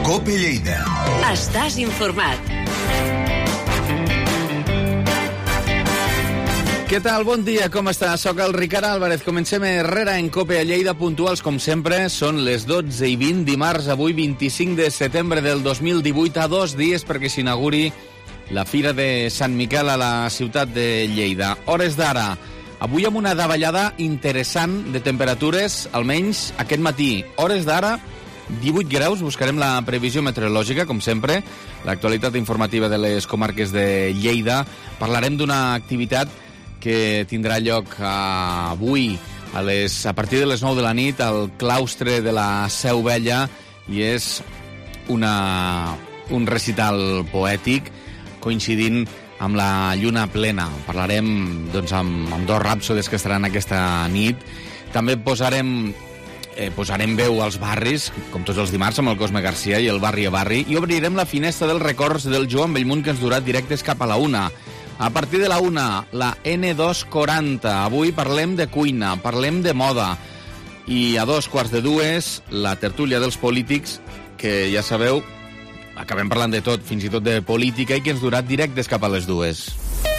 COPE Lleida. Estàs informat. Què tal? Bon dia, com està? Soc el Ricard Álvarez. Comencem Herrera en COPE a Lleida, puntuals com sempre. Són les 12:20, dimarts, avui 25 de setembre del 2018, a 2 dies perquè s'inauguri la Fira de Sant Miquel a la ciutat de Lleida. Hores d'ara, avui amb una davallada interessant de temperatures, almenys aquest matí. Hores d'ara, 18 graus, buscarem la previsió meteorològica, com sempre, l'actualitat informativa de les comarques de Lleida. Parlarem d'una activitat que tindrà lloc avui a partir de les 9 de la nit al claustre de la Seu Vella, i és un recital poètic coincidint amb la lluna plena. Parlarem doncs, amb dos rapsodes que estaran aquesta nit. També posarem veu als barris, com tots els dimarts, amb el Cosme Garcia i el Barri a Barri, i obrirem la finestra dels records del Joan Bellmunt, que ens durà directes cap a la 1. A partir de la 1, la N240. Avui parlem de cuina, parlem de moda. I a 2:45, la tertúlia dels polítics, que ja sabeu, acabem parlant de tot, fins i tot de política, i que ens durà directes cap a les 2.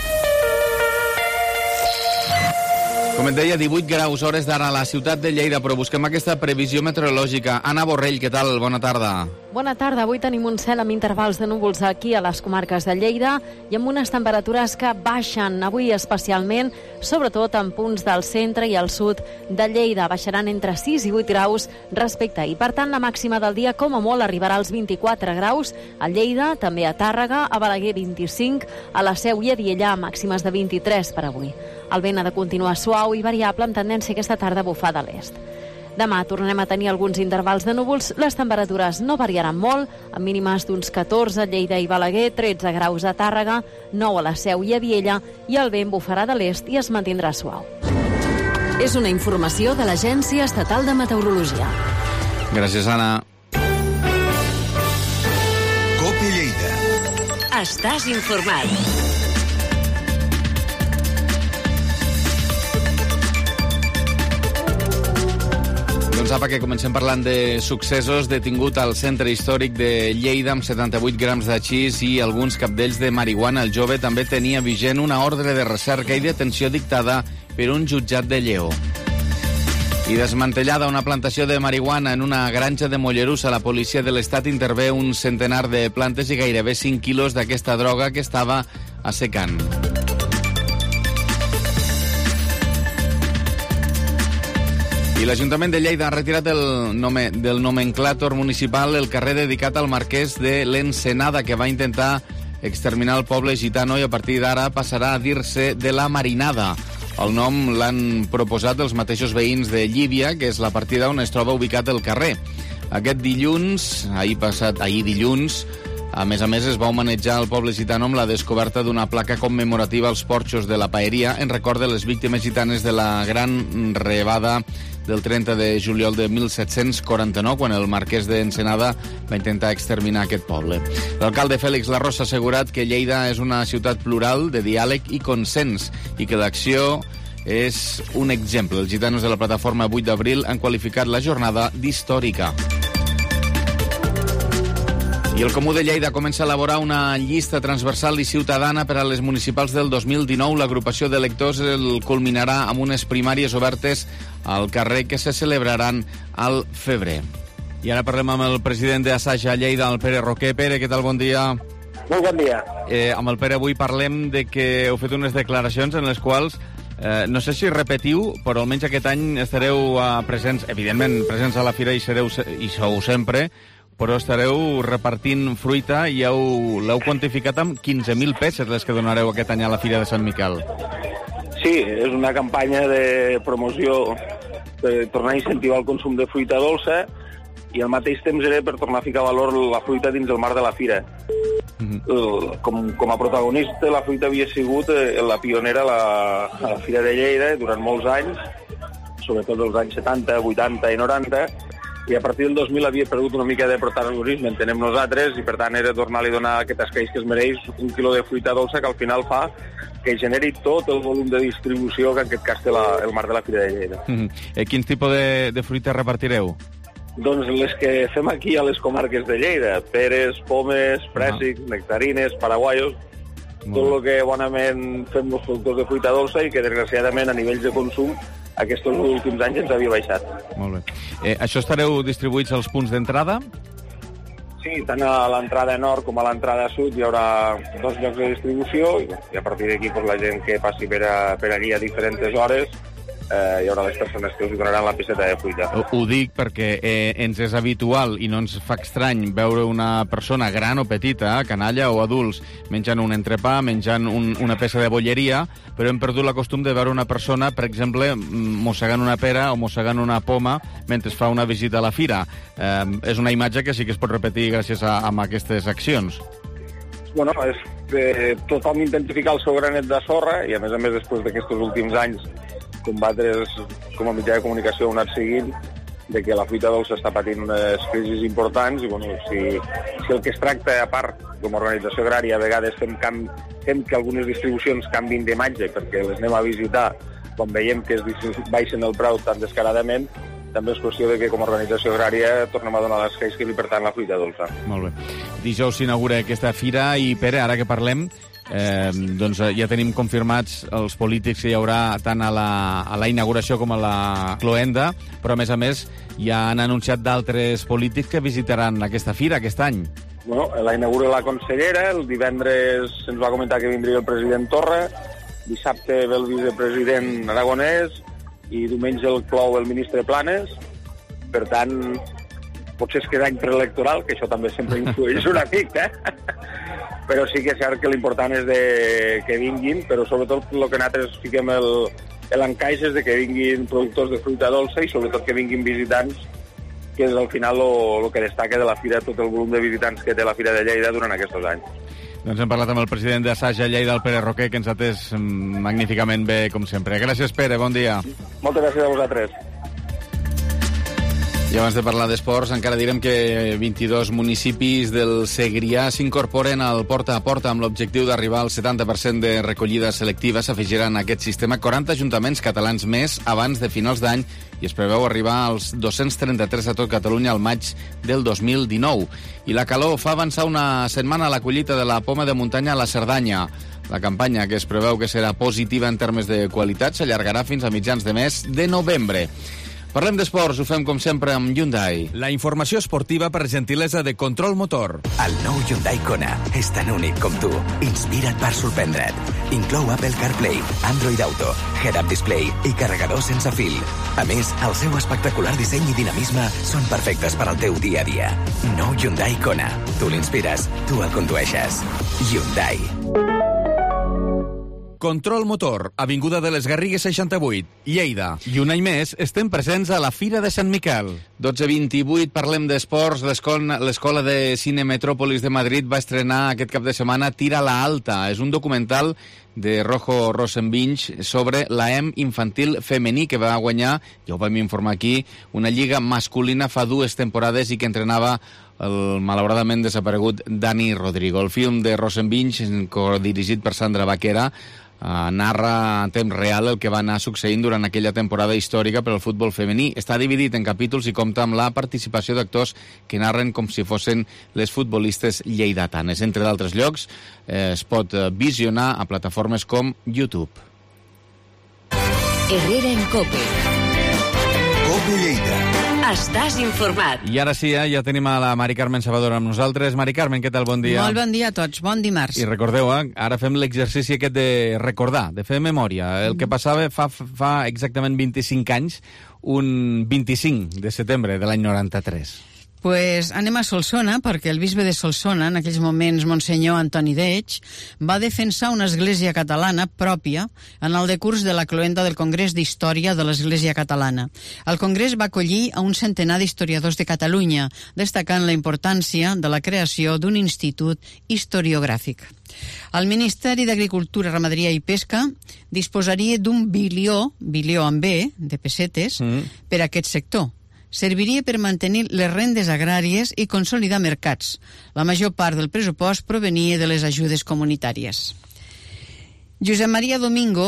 Com et deia, 18 graus, hores d'ara a la ciutat de Lleida, però busquem aquesta previsió meteorològica. Anna Borrell, què tal? Bona tarda. Bona tarda. Avui tenim un cel amb intervals de núvols aquí a les comarques de Lleida i amb unes temperatures que baixen avui especialment, sobretot en punts del centre i el sud de Lleida. Baixaran entre 6 i 8 graus respecte a ahir. Per tant, la màxima del dia, com a molt, arribarà als 24 graus a Lleida, també a Tàrrega, a Balaguer 25, a la Seu i a Viella, màximes de 23 per avui. El vent ha de continuar suau i variable, amb tendència aquesta tarda a bufar de l'est. Demà tornarem a tenir alguns intervals de núvols. Les temperatures no variaran molt, amb mínimes d'uns 14 a Lleida i Balaguer, 13 graus a Tàrrega, 9 a la Seu i a Viella, i el vent bufarà de l'est i es mantindrà suau. És una informació de l'Agència Estatal de Meteorologia. Gràcies, Anna. COPE Lleida. Estàs informat. Doncs apa, que comencem parlant de successos. Detingut al centre històric de Lleida amb 78 grams de xis i alguns capdells de marihuana. El jove també tenia vigent una ordre de recerca i detenció dictada per un jutjat de Lleó. I desmantellada una plantació de marihuana en una granja de Mollerussa, la policia de l'Estat intervé un centenar de plantes i gairebé 5 quilos d'aquesta droga que estava assecant. I l'Ajuntament de Lleida ha retirat del nomenclàtor municipal el carrer dedicat al marquès de l'Ensenada, que va intentar exterminar el poble gitano, i a partir d'ara passarà a dir-se de la Marinada. El nom l'han proposat els mateixos veïns de Llívia, que és la partida on es troba ubicat el carrer. Aquest dilluns, ahir dilluns, a més, es va homenatjar el poble gitano amb la descoberta d'una placa commemorativa als porxos de la paeria en record de les víctimes gitanes de la gran rebada del 30 de juliol de 1749, quan el marquès d'Ensenada va intentar exterminar aquest poble. L'alcalde Fèlix Larrosa ha assegurat que Lleida és una ciutat plural, de diàleg i consens, i que l'acció és un exemple. Els gitanos de la plataforma 8 d'abril han qualificat la jornada d'històrica. I el Comú de Lleida comença a elaborar una llista transversal i ciutadana per a les municipals del 2019. L'agrupació d'electors el culminarà amb unes primàries obertes al carrer que se celebraran al febrer. I ara parlem amb el president d'Assaig a Lleida, el Pere Roquer. Pere, què tal? Bon dia. Molt bon dia. Amb el Pere avui parlem de que heu fet unes declaracions en les quals no sé si repetiu, però almenys aquest any estareu presents, evidentment presents a la fira, i sou sempre, però estareu repartint fruita i l'heu quantificat amb 15.000 peces les que donareu aquest any a la Fira de Sant Miquel. Sí, és una campanya de promoció per tornar a incentivar el consum de fruita dolça, i al mateix temps era per tornar a ficar valor la fruita dins el marc de la fira. Com a protagonista, la fruita havia sigut la pionera a la Fira de Lleida durant molts anys, sobretot els anys 70, 80 i 90, i a partir del 2000 havia perdut una mica de protagonisme, entenem nosaltres, i per tant era tornar-li a donar aquest escreix que es mereix, un quilo de fruita dolça que al final fa que generi tot el volum de distribució que en aquest cas té el marc de la Fira de Lleida. Quin tipus de fruita repartireu? Doncs les que fem aquí a les comarques de Lleida, peres, pomes, prèssics, nectarines, paraguaios, tot el que bonament fem els productors de fruita dolça i que desgraciadament a nivells de consum aquests últims anys ens havia baixat. Molt bé. Això estareu distribuïts als punts d'entrada? Sí, tant a l'entrada nord com a l'entrada sud hi haurà 2 llocs de distribució i a partir d'aquí la gent que passi per allí a diferents hores hi haurà les persones que us donaran la pisseta de fruita. Ho dic perquè ens és habitual i no ens fa estrany veure una persona gran o petita, canalla o adults, menjant un entrepà, menjant una peça de bolleria, però hem perdut la costum de veure una persona, per exemple, mossegant una pera o mossegant una poma mentre fa una visita a la fira. És una imatge que sí que es pot repetir gràcies a aquestes accions. Bueno, és tothom identificar el seu granet de sorra i, a més, després d'aquests últims anys combatre's com a mitjà de comunicació un anat seguint de que la fruita dolça està patint unes crisis importants i bueno, si el que es tracta, a part, com a organització agrària, a vegades fem que algunes distribucions canvin d'imatge perquè les anem a visitar quan veiem que es baixen el preu tan descaradament, també és qüestió de que com a organització agrària tornem a donar l'esqueix que li pertany la fruita dolça. Molt bé. Dijous s'inaugura aquesta fira i, Pere, ara que parlem, doncs ja tenim confirmats els polítics que hi haurà tant a la inauguració com a la cloenda, però a més ja han anunciat d'altres polítics que visitaran aquesta fira aquest any. Bueno, la inaugura la consellera, el divendres se'ns va comentar que vindria el president Torra, dissabte ve el vicepresident Aragonès i diumenge el clou el ministre Planes. Per tant, potser es queda any preelectoral, que això també sempre influeix una mica, però sí que és cert que l'important és que vinguin, però sobretot el que nosaltres fiquem l'encaix és de que vinguin productors de fruita dolça i sobretot que vinguin visitants, que és al final el que destaca de la fira, tot el volum de visitants que té la Fira de Lleida durant aquests anys. Doncs hem parlat amb el president d'Assaja Lleida, el Pere Roquer, que ens ha atès magníficament bé, com sempre. Gràcies, Pere, bon dia. Moltes gràcies a vosaltres. I abans de parlar d'esports, encara direm que 22 municipis del Segrià s'incorporen al porta a porta amb l'objectiu d'arribar al 70% de recollida selectiva. S'afegiran a aquest sistema 40 ajuntaments catalans més abans de finals d'any i es preveu arribar als 233 a tot Catalunya al maig del 2019. I la calor fa avançar una setmana la collita de la poma de muntanya a la Cerdanya. La campanya, que es preveu que serà positiva en termes de qualitat, s'allargarà fins a mitjans de mes de novembre. Parlem d'esports, ho fem com sempre amb Hyundai. La informació esportiva per gentilesa de Control Motor. El nou Hyundai Kona és tan únic com tu. Inspira't per sorprendre't. Inclou Apple CarPlay, Android Auto, Head-Up Display i carregador sense fil. A més, el seu espectacular disseny i dinamisme són perfectes per al teu dia a dia. Nou Hyundai Kona. Tu l'inspires, tu el condueixes. Hyundai. Control Motor, Avinguda de les Garrigues 68, Lleida. I un any més estem presents a la Fira de Sant Miquel. 12:28, parlem d'esports. L'Escola de Cine Metròpolis de Madrid va estrenar aquest cap de setmana Tira la Alta. És un documental de Rojo Rosenvinch sobre l'AEM infantil femení que va guanyar, ja ho vam informar aquí, una lliga masculina fa 2 temporades i que entrenava el malauradament desaparegut Dani Rodrigo. El film de Rosenvinch, codirigit per Sandra Baquera, narra en temps real el que va anar succeint durant aquella temporada històrica per al futbol femení. Està dividit en capítols i compta amb la participació d'actors que narren com si fossin les futbolistes lleidatanes. Entre d'altres llocs, es pot visionar a plataformes com YouTube. Herrera en COPE. COPE Lleida. Estàs informat. I ara sí, ja tenim a la Mari Carmen Salvador amb nosaltres. Mari Carmen, què tal? Bon dia. Molt bon dia a tots. Bon dimarts. I recordeu, ara fem l'exercici aquest de recordar, de fer memòria. El que passava fa exactament 25 anys, un 25 de setembre de l'any 93. Pues anem a Solsona, perquè el bisbe de Solsona, en aquells moments Monsenyor Antoni Deig, va defensar una església catalana pròpia en el decurs de la cloenda del Congrés d'Història de l'Església Catalana. El Congrés va acollir a un centenar d'historiadors de Catalunya, destacant la importància de la creació d'un institut historiogràfic. El Ministeri d'Agricultura, Ramaderia i Pesca disposaria d'un bilió amb B, de pessetes, per a aquest sector. Serviria per mantenir les rendes agràries i consolidar mercats. La major part del pressupost provenia de les ajudes comunitàries. Josep Maria Domingo,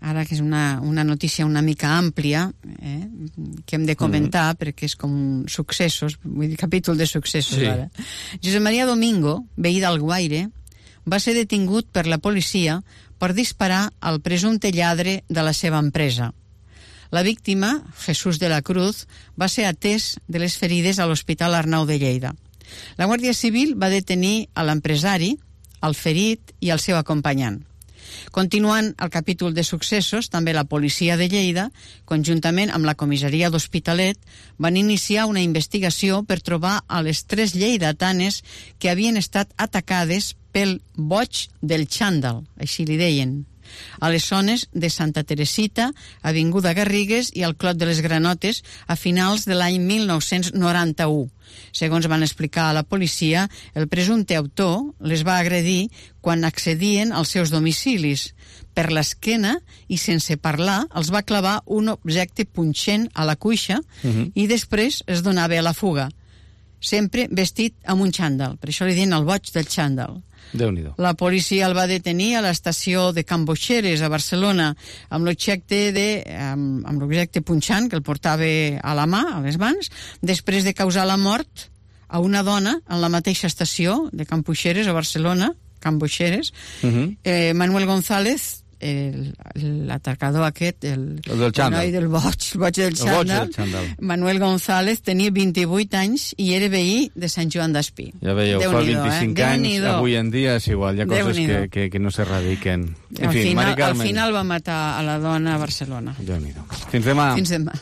ara que és una notícia una mica àmplia, que hem de comentar, perquè és com successos, vull dir, capítol de successos, sí. Ara. Josep Maria Domingo, veí d'Alguaire, va ser detingut per la policia per disparar al presumpte lladre de la seva empresa. La víctima, Jesús de la Cruz, va ser atès de les ferides a l'Hospital Arnau de Lleida. La Guàrdia Civil va detenir a l'empresari, el ferit i el seu acompanyant. Continuant el capítol de successos, també la policia de Lleida, conjuntament amb la comissaria d'Hospitalet, van iniciar una investigació per trobar a les 3 lleidatanes que havien estat atacades pel boig del xandall, així li deien, a les zones de Santa Teresita, Avinguda Garrigues i al Clot de les Granotes a finals de l'any 1991. Segons van explicar a la policia, el presumpte autor les va agredir quan accedien als seus domicilis. Per l'esquena i sense parlar els va clavar un objecte punxent a la cuixa i després es donava a la fuga, sempre vestit amb un xandall. Per això li diuen el boig del xandall. Déu-n'hi-do. La policia el va detenir a l'estació de Can Boixeres, a Barcelona, amb l'objecte punxant que el portava a la mà, a les mans, després de causar la mort a una dona en la mateixa estació de Can Boixeres, a Barcelona, Can Boixeres. Manuel González, l'atacador aquest, el noi del boig del xandall, Manuel González, tenia 28 anys i era veí de Sant Joan d'Espí. Ja veieu, fa 25 anys, avui en dia és igual, hi ha coses que no s'erradiquen. En fi, Mari Carmen. Al final va matar a la dona a Barcelona. Déu-n'hi-do. Fins demà. Fins demà.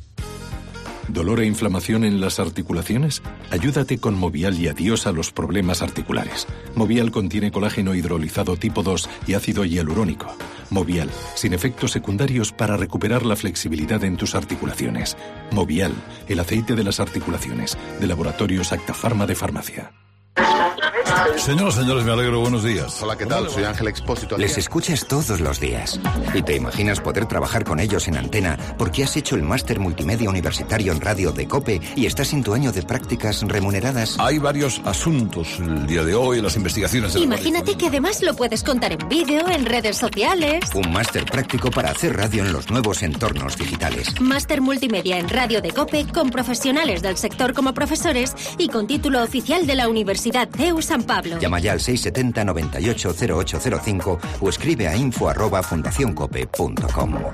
¿Dolor e inflamación en las articulaciones? Ayúdate con Movial y adiós a los problemas articulares. Movial contiene colágeno hidrolizado tipo 2 y ácido hialurónico. Movial, sin efectos secundarios para recuperar la flexibilidad en tus articulaciones. Movial, el aceite de las articulaciones, de Laboratorios Acta Pharma de Farmacia. Señoras, señores, me alegro. Buenos días. Hola, ¿qué tal? Soy Ángel Expósito. Les escuchas todos los días y te imaginas poder trabajar con ellos en antena porque has hecho el máster multimedia universitario en radio de COPE y estás en tu año de prácticas remuneradas. Hay varios asuntos el día de hoy, las investigaciones de Imagínate que además lo puedes contar en vídeo, en redes sociales. Un máster práctico para hacer radio en los nuevos entornos digitales. Máster multimedia en radio de COPE con profesionales del sector como profesores y con título oficial de la Universidad CEU San Pablo. Llama ya al 670 98 0805 o escribe a info@fundacioncope.com.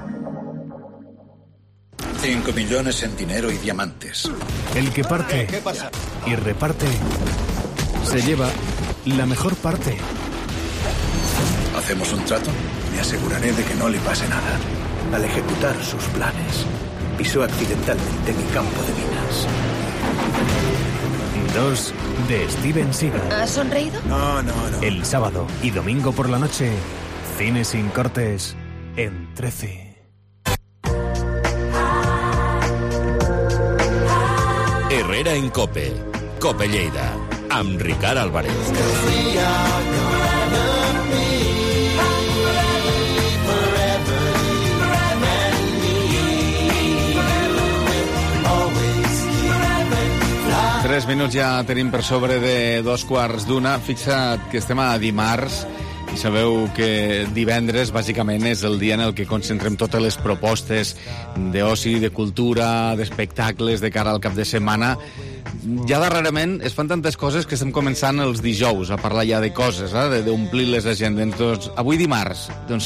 5 millones en dinero y diamantes. El que parte y reparte se lleva la mejor parte. ¿Hacemos un trato? Me aseguraré de que no le pase nada. Al ejecutar sus planes, pisó accidentalmente mi campo de minas. 2 de Steven Seagal. ¿Has sonreído? No. El sábado y domingo por la noche, cine sin cortes en 13. Herrera en COPE. COPE Lleida. Amb Ricard Álvarez. Tres minuts ja tenim per sobre de 2:15. Fixa't que estem a dimarts i sabeu que divendres bàsicament és el dia en el que concentrem totes les propostes d'oci, de cultura, d'espectacles de cara al cap de setmana. Ja darrerament es fan tantes coses que estem començant els dijous a parlar ja de coses, d'omplir les agendes. Doncs avui dimarts,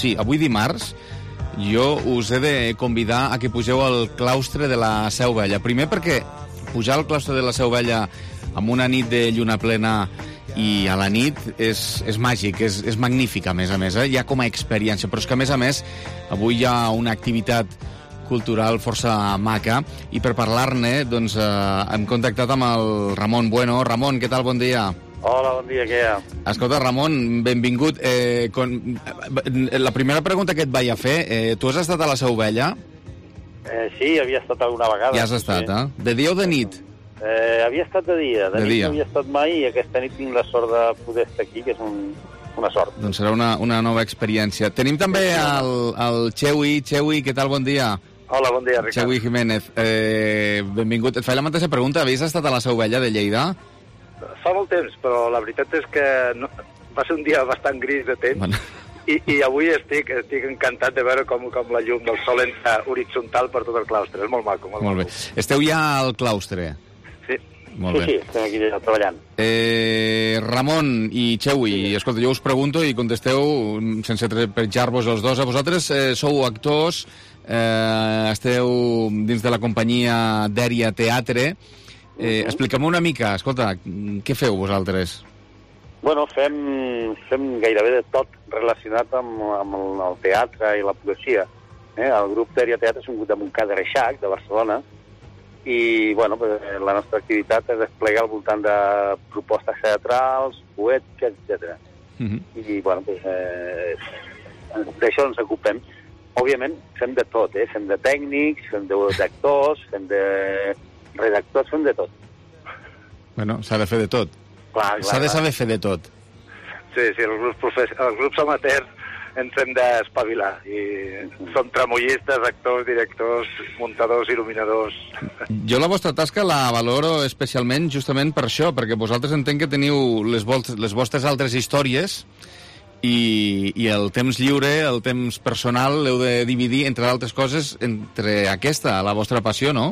jo us he de convidar a que pugeu al claustre de la Seu Vella. Primer perquè pujar al claustre de la Seu Vella amb una nit de lluna plena i a la nit és màgic, és magnífic, a més, ja com a experiència, però és que, a més, avui hi ha una activitat cultural força maca, i per parlar-ne, doncs, hem contactat amb el Ramon Bueno. Ramon, què tal? Bon dia. Hola, bon dia, què hi ha? Escolta, Ramon, benvingut. La primera pregunta que et vaig a fer, tu has estat a la Seu Vella? Sí, havia estat alguna vegada. Ja has estat, De dia o de nit? Havia estat de dia. De nit no havia estat mai i aquesta nit tinc la sort de poder estar aquí, que és una sort. Doncs serà una nova experiència. Tenim també el Chewi. Chewi, què tal? Bon dia. Hola, bon dia, Ricard. Chewi Jiménez. Benvingut. Et faig la mateixa pregunta. Havies estat a la Seu Vella de Lleida? Fa molt temps, però la veritat és que va ser un dia bastant gris de temps. I avui estic encantat de veure com la llum del sol entra horitzontal per tot el claustre. És molt maco. Molt bé. Esteu ja al claustre? Sí. Molt bé. Sí, estem aquí ja treballant. Ramon i Chewi, escolta, jo us pregunto i contesteu sense trepitjar-vos els dos. A vosaltres sou actors, esteu dins de la companyia Dèria Teatre. Expliqueu-me una mica, escolta, què feu vosaltres? Bueno, fem gairebé de tot relacionat amb el teatre i la poesia. El grup Dèria Teatre és un grup de Montcada de Reixac, de Barcelona, i bueno, la nostra activitat es desplega al voltant de propostes teatrals, poètiques, etc. I bueno, d'això ens ocupem. Òbviament, fem de tot, fem de tècnics, fem d'actors, fem de redactors, fem de tot. Bueno, s'ha de fer de tot. S'ha de saber fer de tot. Sí, els grups amateurs ens hem d'espavilar. I som tramollistes, actors, directors, muntadors, il·luminadors. Jo la vostra tasca la valoro especialment justament per això, perquè vosaltres entenc que teniu les vostres altres històries i el temps lliure, el temps personal, l'heu de dividir, entre altres coses, entre aquesta, la vostra passió, no?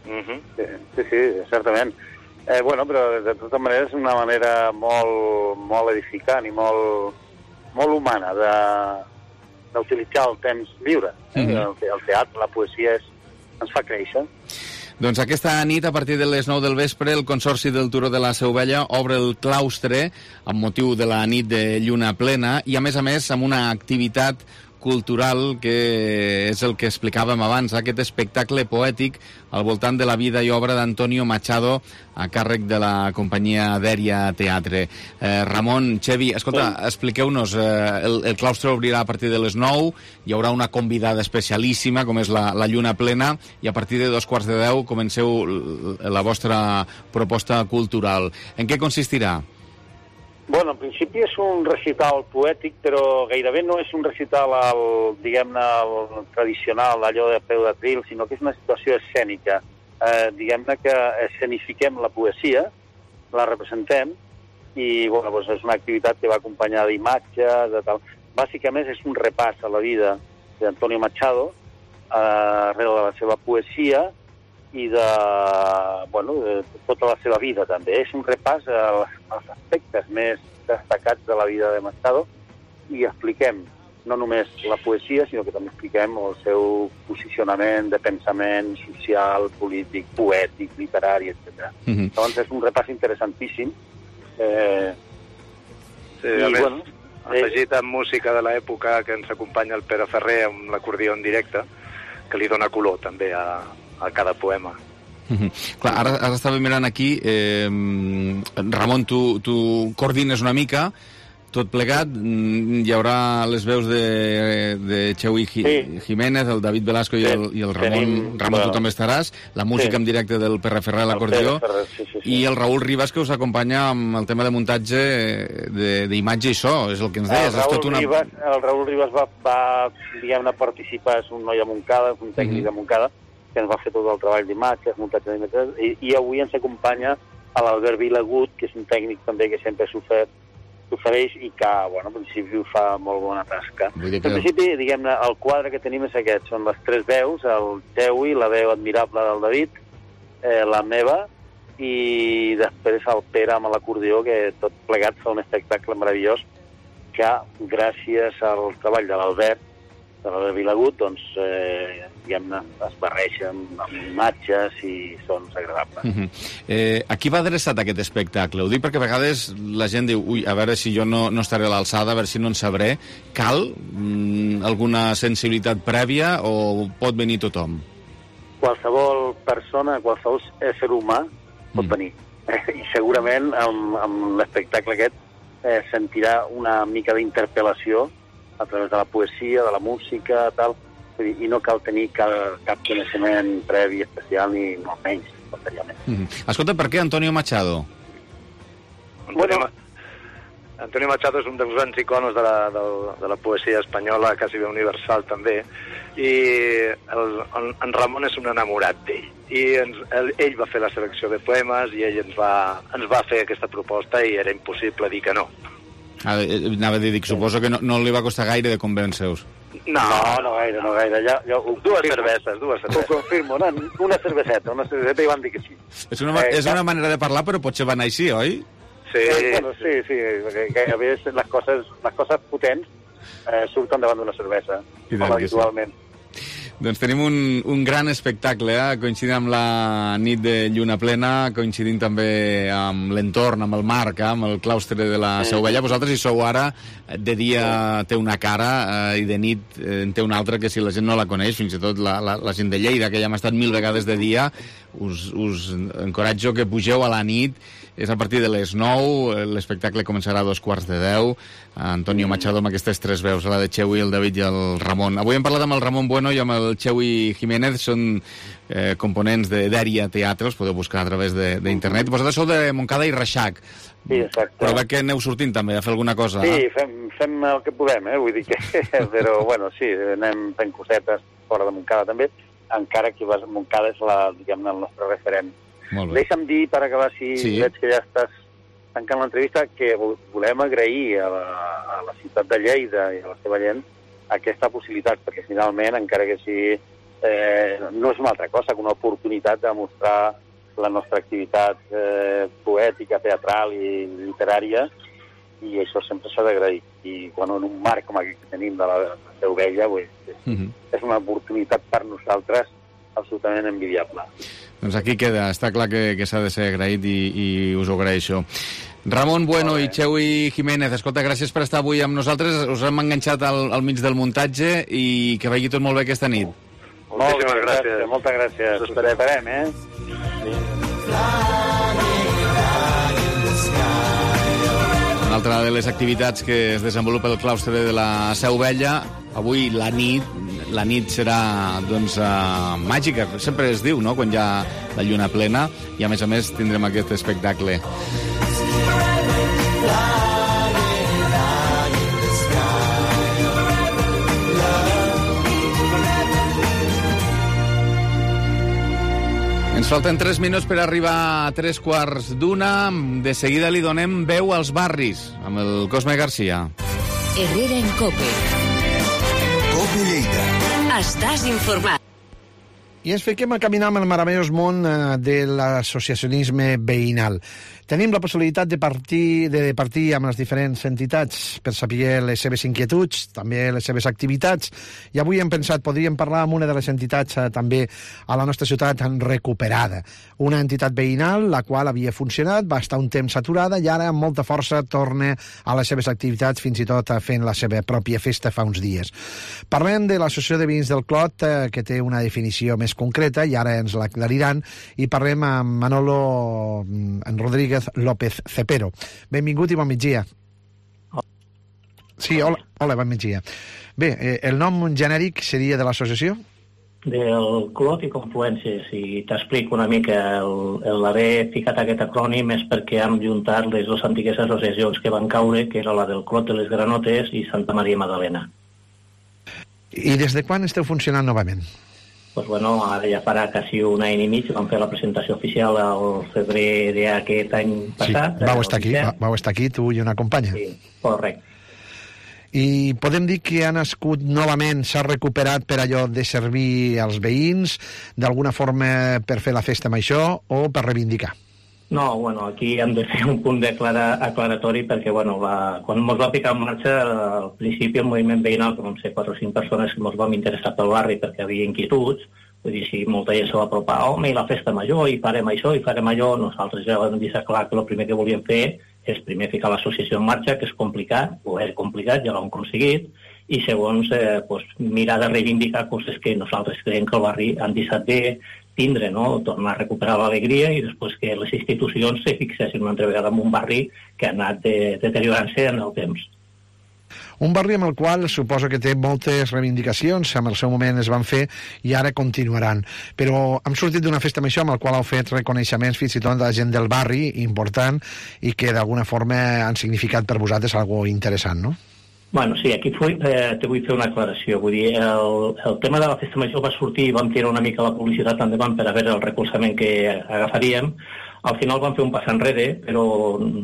Sí, certament. Bueno, però de totes maneres és una manera molt edificant i molt humana d'utilitzar el temps lliure. El teatre, la poesia ens fa créixer. Doncs aquesta nit, a partir de les 9 del vespre, el Consorci del Turó de la Seu Vella obre el claustre amb motiu de la nit de lluna plena i, a més, amb una activitat cultural que és el que explicàvem abans, aquest espectacle poètic al voltant de la vida i obra d'Antonio Machado a càrrec de la companyia Dèria Teatre. Ramon, Chevi, escolta, expliqueu-nos, el claustre obrirà a partir de les 9, hi haurà una convidada especialíssima com és la lluna plena i a partir de 9:45 comenceu la vostra proposta cultural. En què consistirà? Bueno, en principi és un recital poètic, però gairebé no és un recital, diguem-ne, tradicional, allò de peu d'atril, sinó que és una situació escènica. Diguem-ne que escenifiquem la poesia, la representem, i bueno, doncs és una activitat que va acompanyada d'imatges, de tal. Bàsicament és un repàs a la vida d'Antonio Machado, arrel de la seva poesia, i de tota la seva vida, també. És un repàs als aspectes més destacats de la vida de Machado i expliquem no només la poesia, sinó que també expliquem el seu posicionament de pensament social, polític, poètic, literari, etc. Llavors és un repàs interessantíssim. A més, afegit amb música de l'època que ens acompanya el Pere Ferrer amb l'acordió en directe, que li dona color també a cada poema. Clar, ara estava mirant aquí, Ramon, tu coordines una mica, tot plegat, hi haurà les veus de Chewi Jiménez, el David Velasco i el Ramon. Ramon, tu també estaràs, la música en directe del Pere Ferrer a l'acordió, i el Raül Ribas, que us acompanya amb el tema de muntatge d'imatge i so, és el que ens deies. El Raül Ribas va diguem-ne, participar, és un noi de Montcada, un tècnic de Montcada, que ens va fer tot el treball d'imatges, muntatge d'imatges, i avui ens acompanya l'Albert Vilagut, que és un tècnic també que sempre s'ofereix i que, bueno, en principi fa molt bona tasca. En principi, diguem-ne, el quadre que tenim és aquest, són les tres veus, el Chewi, la veu admirable del David, la meva, i després el Pere amb l'acordió, que tot plegat fa un espectacle meravellós que, gràcies al treball de l'Albert Vilagut, doncs, diguem-ne, es barreixen amb imatges i sons agradables. A qui va adreçat aquest espectacle? Ho dic perquè a vegades la gent diu, a veure si jo no estaré a l'alçada, a veure si no en sabré. Cal alguna sensibilitat prèvia o pot venir tothom? Qualsevol persona, qualsevol ésser humà pot venir. I segurament amb l'espectacle aquest sentirà una mica d'interpel·lació a través de la poesia, de la música, tal, i no cal tenir cap coneixement previ especial ni molt menys, faltaria més. Escolta, per què Antonio Machado? Antonio Machado és un dels grans iconos de la poesia espanyola, quasi bé universal també, i en Ramon és un enamorat d'ell. I ell va fer la selecció de poemes i ell ens va fer aquesta proposta i era impossible dir que no. Anava a dir, suposo que no li va costar gaire de convèncer-vos. No gaire. Dues cerveses. Ho confirmo, una cerveseta i van dir que sí. És una manera de parlar, però potser va anar així, oi? Sí, gairebé les coses potents surten davant d'una cervesa, com habitualment. Doncs tenim un gran espectacle, coincidint amb la nit de lluna plena, coincidint també amb l'entorn, amb el marc, amb el claustre de la Seu Vella. Vosaltres hi sou ara, de dia té una cara i de nit en té una altra, que si la gent no la coneix, fins i tot la gent de Lleida, que ja hem estat 1000 vegades de dia, us encoratjo que pugeu a la nit. És a partir de les 9, l'espectacle començarà a 2:15. Antonio Machado amb aquestes 3 veus, la de Cheui, el David i el Ramon. Avui hem parlat amb el Ramon Bueno i amb el Cheui Jiménez, són components d'Èria Teatre, els podeu buscar a través d'internet. Vosaltres sou de Montcada i Reixac. Sí, exacte. Però veig que aneu sortint també a fer alguna cosa. Sí, fem el que podem, vull dir que... Però, bueno, sí, anem fent cosetes fora de Montcada també, encara que Montcada és el nostre referent. Deixa'm dir, per acabar, si veig que ja estàs tancant l'entrevista, que volem agrair a la ciutat de Lleida i a la seva gent aquesta possibilitat, perquè finalment, encara que sigui, no és una altra cosa que una oportunitat de mostrar la nostra activitat poètica, teatral i literària, i això sempre s'ha d'agrair. I quan en un marc com aquest que tenim de la Seu Vella, és una oportunitat per nosaltres absolutament envidiable. Doncs aquí queda, està clar que s'ha de ser agraït i us ho agraeixo. Ramon Bueno i Cheui Jiménez, escolta, gràcies per estar avui amb nosaltres, us hem enganxat al mig del muntatge i que vagi tot molt bé aquesta nit. Moltíssimes gràcies. Moltes gràcies. Us esperem, Una altra de les activitats que es desenvolupa el claustre de la Seu Vella, avui la nit serà doncs màgica, sempre es diu, no?, quan hi ha la lluna plena, i a més tindrem aquest espectacle. Ens falten 3 minuts per arribar a 3:15. De seguida li donem veu als barris, amb el Cosme Garcia. Herrera en Cope. Cope Lleida. Estàs informat. I ens fiquem a caminar amb el meravellós món de l'associacionisme veïnal. Tenim la possibilitat de partir amb les diferents entitats per saber les seves inquietuds, també les seves activitats, i avui hem pensat, podríem parlar amb una de les entitats també a la nostra ciutat recuperada. Una entitat veïnal, la qual havia funcionat, va estar un temps saturada i ara amb molta força torna a les seves activitats, fins i tot fent la seva pròpia festa fa uns dies. Parlem de l'Associació de Veïns del Clot, que té una definició més concreta i ara ens l'aclariran, i parlem amb Manolo Rodríguez López Cepero. Benvingut i bon migdia. Sí, hola, bon migdia. Bé, el nom genèric seria de l'associació? Del Clot i Confluències, i t'explico una mica. L'haver ficat aquest acrònim és perquè hem juntat les dues antigues associacions que van caure, que era la del Clot de les Granotes i Santa Maria Magdalena. I des de quan esteu funcionant novament? Pues bueno, ara ja farà quasi un any i mig, vam fer la presentació oficial al febrer d'aquest any passat. Sí, vau estar aquí, tu i una companya. Sí, correcte. I podem dir que ha nascut novament, s'ha recuperat per allò de servir als veïns, d'alguna forma per fer la festa amb això o per reivindicar? No, bueno, aquí hem de fer un punt aclaratori perquè, bueno, quan ens va ficar en marxa, al principi el moviment veïnal, que vam ser 4 o 5 persones que ens vam interessar pel barri perquè havia inquietuds, vull dir, si molta gent se va apropar, home, i la festa major, i farem això, i farem allò, nosaltres ja vam deixar clar que el primer que volíem fer és primer ficar l'associació en marxa, que és complicat, o és complicat, ja l'hem aconseguit, i segons mirar de reivindicar coses que nosaltres creiem que el barri han deixat de tindre, no? Tornar a recuperar l'alegria i després que les institucions se fixessin una altra vegada en un barri que ha anat deteriorant-se en el temps. Un barri amb el qual suposo que té moltes reivindicacions, en el seu moment es van fer i ara continuaran. Però hem sortit d'una festa major amb el qual heu fet reconeixements fins i tot de la gent del barri, important, i que d'alguna forma han significat per vosaltres algo interessant, no? Bueno, sí, aquí te vull fer una aclaració. Vull dir, el tema de la festa major va sortir i vam tirar una mica la publicitat endavant per a veure el recolzament que agafaríem. Al final vam fer un pas enrere, però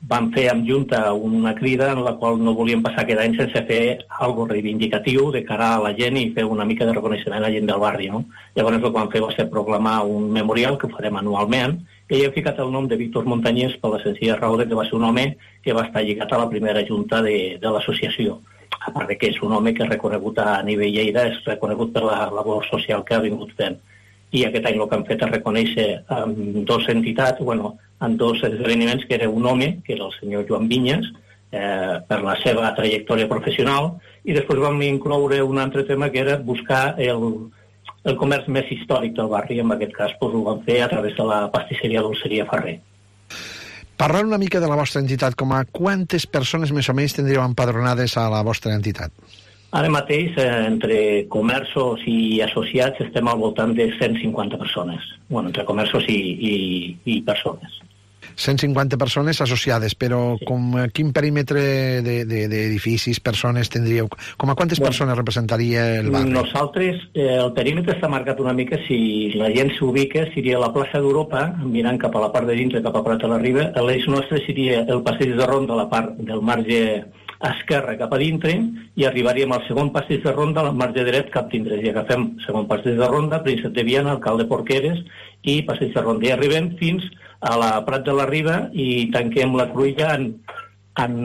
vam fer amb Junta una crida en la qual no volíem passar aquest any sense fer algo reivindicatiu de cara a la gent i fer una mica de reconeixement a la gent del barri, no? Llavors el que vam fer va ser proclamar un memorial que ho farem anualment, i he ficat el nom de Víctor Montanyès per la senzilla raó que va ser un home que va estar lligat a la primera junta de l'associació. A part que és un home que és reconegut a nivell Lleida, és reconegut per la labor social que ha vingut fent. I aquest any el que han fet és reconèixer en dues entitats, en dos esdeveniments, que era un home, que era el senyor Joan Vinyes, per la seva trajectòria professional, i després vam incloure un altre tema que era buscar el comerç més històric del barri. En aquest cas ho vam fer a través de la pastisseria Dolceria Ferrer. Parlant una mica de la vostra entitat, com a quantes persones més o menys tindríeu empadronades a la vostra entitat? Ara mateix, entre comerços i associats, estem al voltant de 150 persones. Entre comerços i persones. 150 persones associades, però quin perímetre d'edificis, persones tindríeu? Com a quantes persones representaria el barri? Nosaltres, el perímetre està marcat una mica, si la gent s'ubica, seria la plaça d'Europa, mirant cap a la part de dintre, cap a Prat de la Riba. L'eix nostre seria el passeig de Ronda, la part del marge esquerre cap a dintre, i arribaríem al segon passeig de Ronda, al marge dret cap dintre. I agafem segon passeig de Ronda, Príncep de Viana, Alcalde Porqueres i passeig de Ronda. I arribem fins a la Prat de la Riba i tanquem la cruïlla en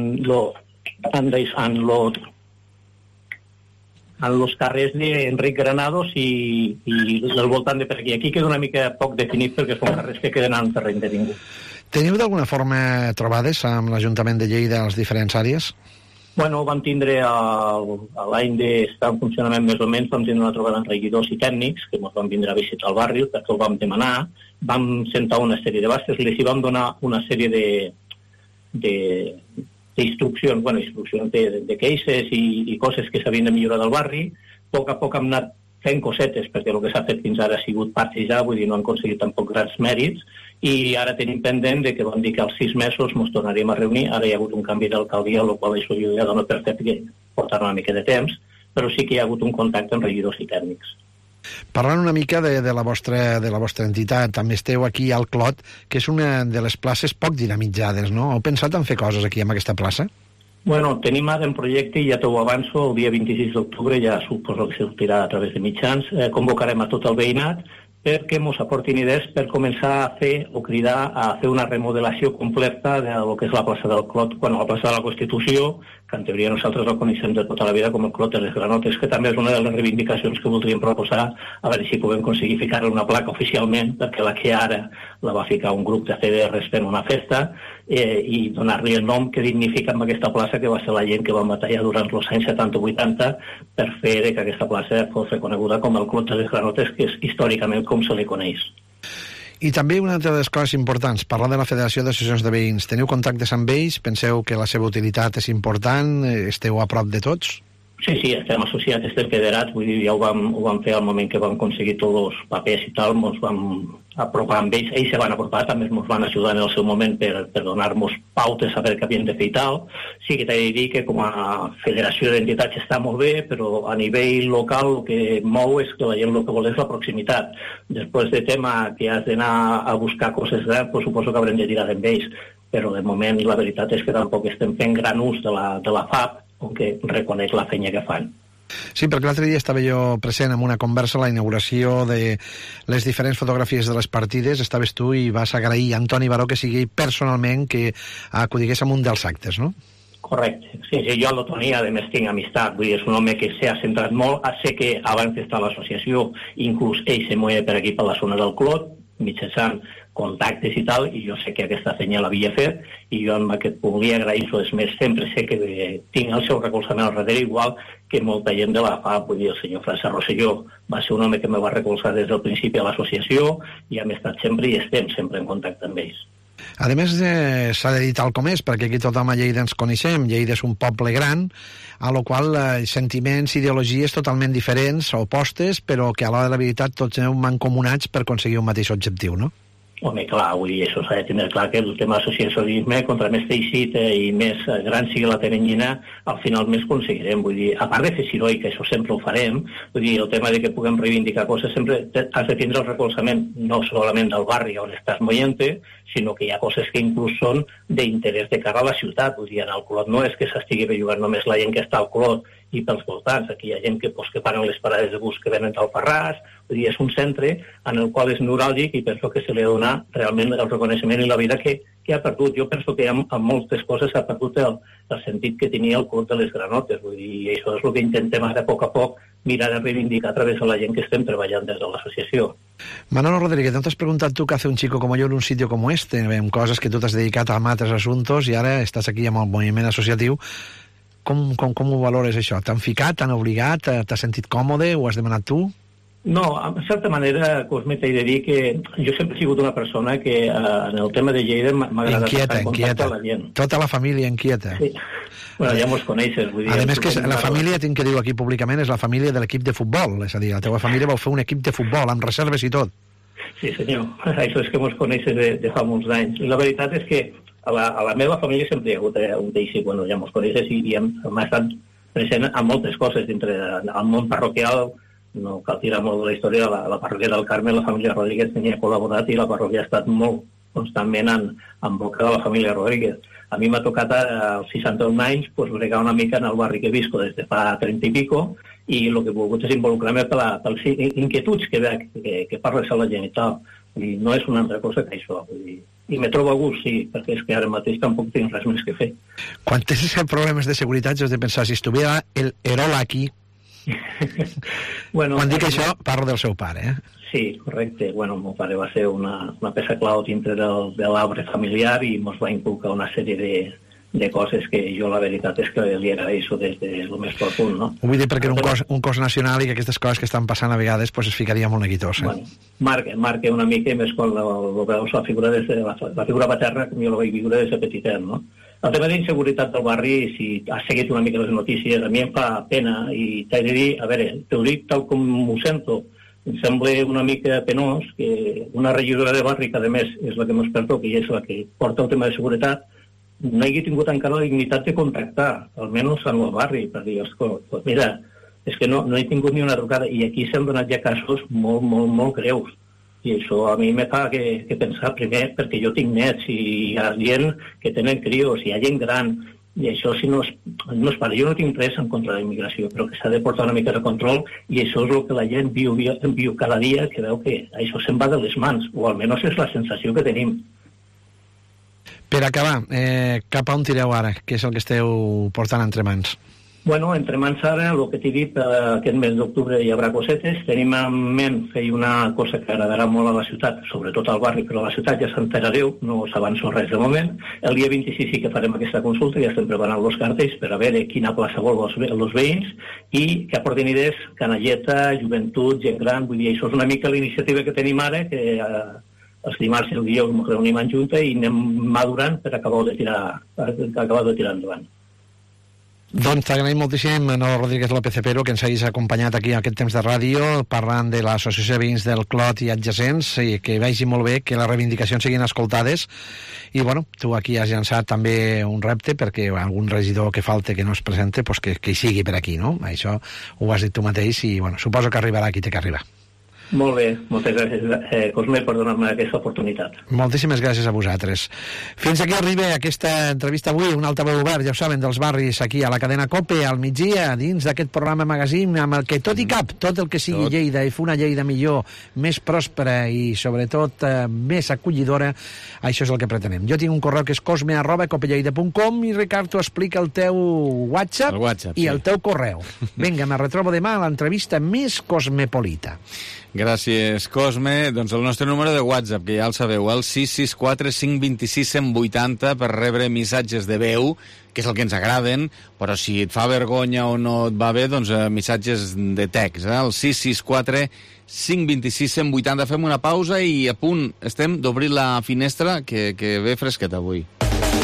los carrers d'Enric Granados i del voltant de per aquí. Aquí queda una mica poc definit perquè són carrers que queden en terreny de ningú. Teniu d'alguna forma trobades amb l'Ajuntament de Lleida a les diferents àrees? Vam tindre l'any d'estar en funcionament més o menys, vam tindre una trobada amb regidors i tècnics que ens van vindre a visitar el barri, perquè el vam demanar, vam sentar una sèrie de bases, els hi vam donar una sèrie d'instruccions, instruccions de queixes i coses que s'havien de millorar del barri. A poc a poc hem anat fent cosetes, perquè el que s'ha fet fins ara ha sigut parxejar, vull dir, no han aconseguit tampoc grans mèrits, i ara tenim pendent de que vam dir que als 6 mesos ens tornaríem a reunir. Ara hi ha hagut un canvi d'alcaldia, el qual això jo ja dono per fet que portarà una mica de temps, però sí que hi ha hagut un contacte amb regidors i tècnics. Parlant una mica de la vostra entitat, també esteu aquí al Clot, que és una de les places poc dinamitzades, no? Heu pensat en fer coses aquí, en aquesta plaça? Tenim ara en projecte, i ja t'ho avanço, el dia 26 d'octubre, ja suposo que sortirà a través de mitjans, convocarem a tot el veïnat perquè ens aportin idees per començar a fer o cridar a fer una remodelació completa del que és la plaça del Clot, la plaça de la Constitució, que en teoria nosaltres la coneixem de tota la vida com el Clot de les Granotes, que també és una de les reivindicacions que voldríem proposar, a veure si podem aconseguir ficar una placa oficialment, perquè la que ara la va ficar un grup de CDRs fent una festa, i donar-li el nom que dignifica amb aquesta plaça, que va ser la gent que va batallar durant els anys 70 o 80 per fer que aquesta plaça fos reconeguda com el Clot de les Granotes, que és històricament com se li coneix. I també una altra de les coses importants, parlar de la Federació d'Associacions de Veïns. Teniu contactes amb ells? Penseu que la seva utilitat és important? Esteu a prop de tots? Sí, estem associats, estem federats, vull dir, ja ho vam fer al moment que vam aconseguir tots els papers i tal, ens vam apropar amb ells se van apropar, també ens van ajudar en el seu moment per donar-nos pautes a veure què havien de fer i tal. Sí que t'he de dir que com a federació d'entitats està molt bé, però a nivell local el que mou és que la gent el que vol és la proximitat. Després de tema que has d'anar a buscar coses grans, pues suposo que haurem de tirar amb ells, però de moment la veritat és que tampoc estem fent gran ús de la FAP, on que reconeix la feina que fan. Sí, perquè l'altre dia estava jo present en una conversa a la inauguració de les diferents fotografies de les partides. Estaves tu i vas agrair a Antoni Baró que sigui personalment que acudigués a un dels actes, no? Correcte. Sí, jo el Toni, a més, tinc amistat. Vull dir, és un home que s'ha centrat molt. Sé que abans d'estar a l'associació, inclús ell se mueve per aquí, per la zona del Clot, mitjançant contactes i tal, i jo sé que aquesta feina l'havia fet, i jo amb aquest punt li agraïsso. És més, sempre sé que tinc el seu recolzament al darrere, igual que molta gent de la FAP. Vull dir, el senyor Francesc Rosselló va ser un home que me va recolzar des del principi a l'associació, i hem estat sempre i estem sempre en contacte amb ells. A més, s'ha de dir tal com és, perquè aquí tothom a Lleida ens coneixem. Lleida és un poble gran, a lo qual sentiments, ideologies totalment diferents, opostes, però que a l'hora de la veritat tots aneu mancomunats per aconseguir un mateix objectiu, no? Home, clar, vull dir, això s'ha de tenir clar que el tema d'associacionisme, contra més teixit i més gran sigui la teranyina, al final més aconseguirem. Vull dir, a part de fer soroll, que això sempre ho farem, vull dir, el tema de que puguem reivindicar coses, sempre has de tindre el recolzament no solament del barri on estàs moient-te, sinó que hi ha coses que inclús són d'interès de cara a la ciutat. Vull dir, en el Clot no és que s'estigui bellugant només la gent que està al Clot i pels voltants. Aquí hi ha gent que paguen les parades de bus que venen d'Alfarràs. Vull dir, és un centre en el qual és neuràlgic i penso que se li ha de donar realment el reconeixement i la vida que ha perdut. Jo penso que en moltes coses ha perdut el sentit que tenia el Clot de les granotes. Vull dir, i això és el que intentem ara a poc mirar de reivindicar a través de la gent que estem treballant des de l'associació. Manolo Rodríguez, ¿no te has preguntado tú qué hace un chico como yo en un sitio como este? En cosas que tú t'has dedicat a altres assumptes i ara estàs aquí amb el moviment associatiu. Com ho valores això? T'han ficat, t'han obligat, t'has sentit còmode, ho has demanat tu? No, en certa manera, Cosme, t'he de dir que jo sempre he sigut una persona que en el tema de Lleida m'ha agradat estar en contacte amb la gent. Tota la família inquieta. Sí. Bueno, ja mos coneixes. Vull dir, a més que la família, tinc que dir aquí públicament, és la família de l'equip de futbol. És a dir, la teva família vau fer un equip de futbol, amb reserves i tot. Sí, senyor. Això és que mos coneixes de fa molts anys. I la veritat és que a la meva família sempre hi ha hagut un teixit, bueno, ja mos coneixes i m'ha estat present en moltes coses dintre del món parroquial. No cal tirar molt de la història. La parròquia del Carme, la família Rodríguez tenia col·laborat i la parròquia ha estat molt constantment en boca de la família Rodríguez. A mi m'ha tocat als 61 anys bregar una mica en el barri que visco des de fa 30 i pico i el que he volgut és involucrar-me per les inquietuds que parles a la gent i tal. I no és una altra cosa que això. I me trobo a gust, sí, perquè és que ara mateix tampoc tinc res més que fer. Quan tens problemes de seguretat has de pensar, si estuviera el Erola aquí... Bueno, quan dic això, parlo del seu pare, Sí, correcte. Bueno, el meu pare va ser una peça clau dintre de l'arbre familiar i ens va inculcar una sèrie de coses que jo la veritat és que li agraeixo des de lo més profund, no? Ho vull dir perquè era un cos nacional i que aquestes coses que estan passant a vegades es ficaria molt neguitós. Bueno, marca una mica més quan veus la figura la figura paterna com jo la vaig viure des de petitet, no? El tema d'inseguretat del barri, si has seguit una mica les notícies, a mi em fa pena i t'he de dir, a veure, t'ho dic tal com m'ho sento, em sembla una mica penós que una regidora de barri, que a més és la que ens pertoca i és la que porta el tema de seguretat, no hagi tingut encara la dignitat de contactar, almenys en el barri, per dir, mira, és que no he tingut ni una trucada i aquí s'han donat ja casos molt greus. I això a mi me fa que pensar primer, perquè jo tinc nets i hi ha gent que tenen crios, hi ha gent gran, i això si no es para. Jo no tinc res en contra de la immigració, però que s'ha de portar una mica de control i això és el que la gent viu cada dia, que veu que això se'n va de les mans, o almenys és la sensació que tenim. Per acabar, cap a on tireu ara? Què és el que esteu portant entre mans? Bueno, entre mans ara, el que t'he dit, aquest mes d'octubre hi haurà cosetes. Tenim en ment fer una cosa que agradarà molt a la ciutat, sobretot al barri, però a la ciutat ja s'enterareu, no s'avanço res de moment. El dia 26 sí que farem aquesta consulta, ja estem preparant els cartells per a veure quina plaça vol els veïns i que aportin idees, canalleta, joventut, gent gran. Vull dir, això és una mica la iniciativa que tenim ara, que els dimarts i el dijous ens reunim en junta i anem madurant per acabar de tirar endavant. Doncs t'agraïm moltíssim, Manolo Rodríguez López Cepero, que ens hagis acompanyat aquí a aquest temps de ràdio, parlant de l'Associació de Veïns del Clot i adjacents, i que vagi molt bé, que les reivindicacions siguin escoltades. I, bueno, tu aquí has llançat també un repte, perquè algun regidor que falte que no es presente, pues que hi sigui per aquí, no? Això ho has dit tu mateix i, bueno, suposo que arribarà qui té que arribar. Molt bé, moltes gràcies, Cosme, per donar-me aquesta oportunitat. Moltíssimes gràcies a vosaltres. Fins aquí arriba aquesta entrevista avui, un altaveu obert, ja ho saben, dels barris aquí a la cadena COPE, al migdia, dins d'aquest programa magazine, amb el que tot i cap, tot el que sigui Lleida, i fer una Lleida millor, més pròspera i, sobretot, més acollidora, això és el que pretenem. Jo tinc un correu que és cosme@copelleida.com i, Ricard, tu explica el teu WhatsApp i el teu correu. Vinga, me retrobo demà a l'entrevista més cosmopolita. Gràcies, Cosme. Doncs el nostre número de WhatsApp, que ja el sabeu, el 664 526 180 per rebre missatges de veu, que és el que ens agraden, però si et fa vergonya o no et va bé, doncs missatges de text, el 664 526 180. Fem una pausa i a punt estem d'obrir la finestra, que ve fresqueta avui.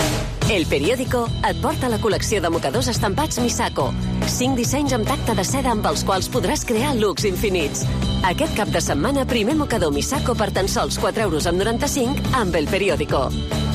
El Periódico et porta la col·lecció de mocadors estampats Misako. 5 dissenys amb tacte de seda amb els quals podràs crear looks infinits. Aquest cap de setmana, primer mocador Misako per tan sols 4,95 € amb El Periódico.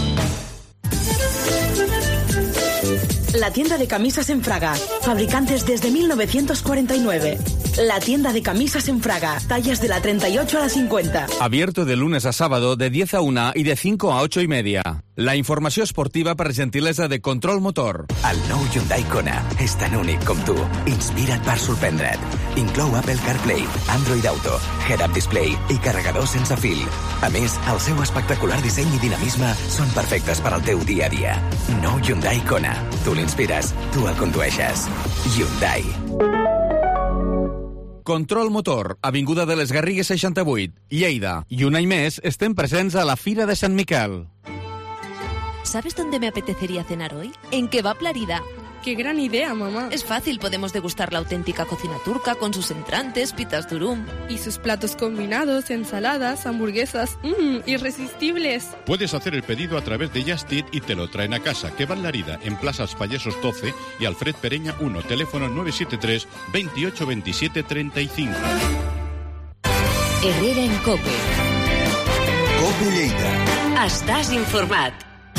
La tienda de camisas en Fraga, fabricantes desde 1949. La tienda de camisas en Fraga, tallas de la 38 a la 50. Abierto de lunes a sábado de 10 a 1 y de 5 a 8 y media. La informació esportiva per gentilesa de Control Motor. El nou Hyundai Kona és tan únic com tu. Inspira't per sorprendre't. Inclou Apple CarPlay, Android Auto, Head-Up Display i carregador sense fil. A més, el seu espectacular disseny i dinamisme són perfectes per al teu dia a dia. Nou Hyundai Kona. Tu l'inspires, tu el condueixes. Hyundai. Control Motor, Avinguda de les Garrigues 68, Lleida. I un any més estem presents a la Fira de Sant Miquel. ¿Sabes dónde me apetecería cenar hoy? En Kebab Larida. ¡Qué gran idea, mamá! Es fácil, podemos degustar la auténtica cocina turca con sus entrantes, pitas durum. Y sus platos combinados, ensaladas, hamburguesas, irresistibles. Puedes hacer el pedido a través de Just Eat y te lo traen a casa. Kebab Larida, en Plaza Payesos 12 y Alfred Pereña 1, teléfono 973 28 27 35. Herrera en COPE. COPE Lleida. Estàs informat.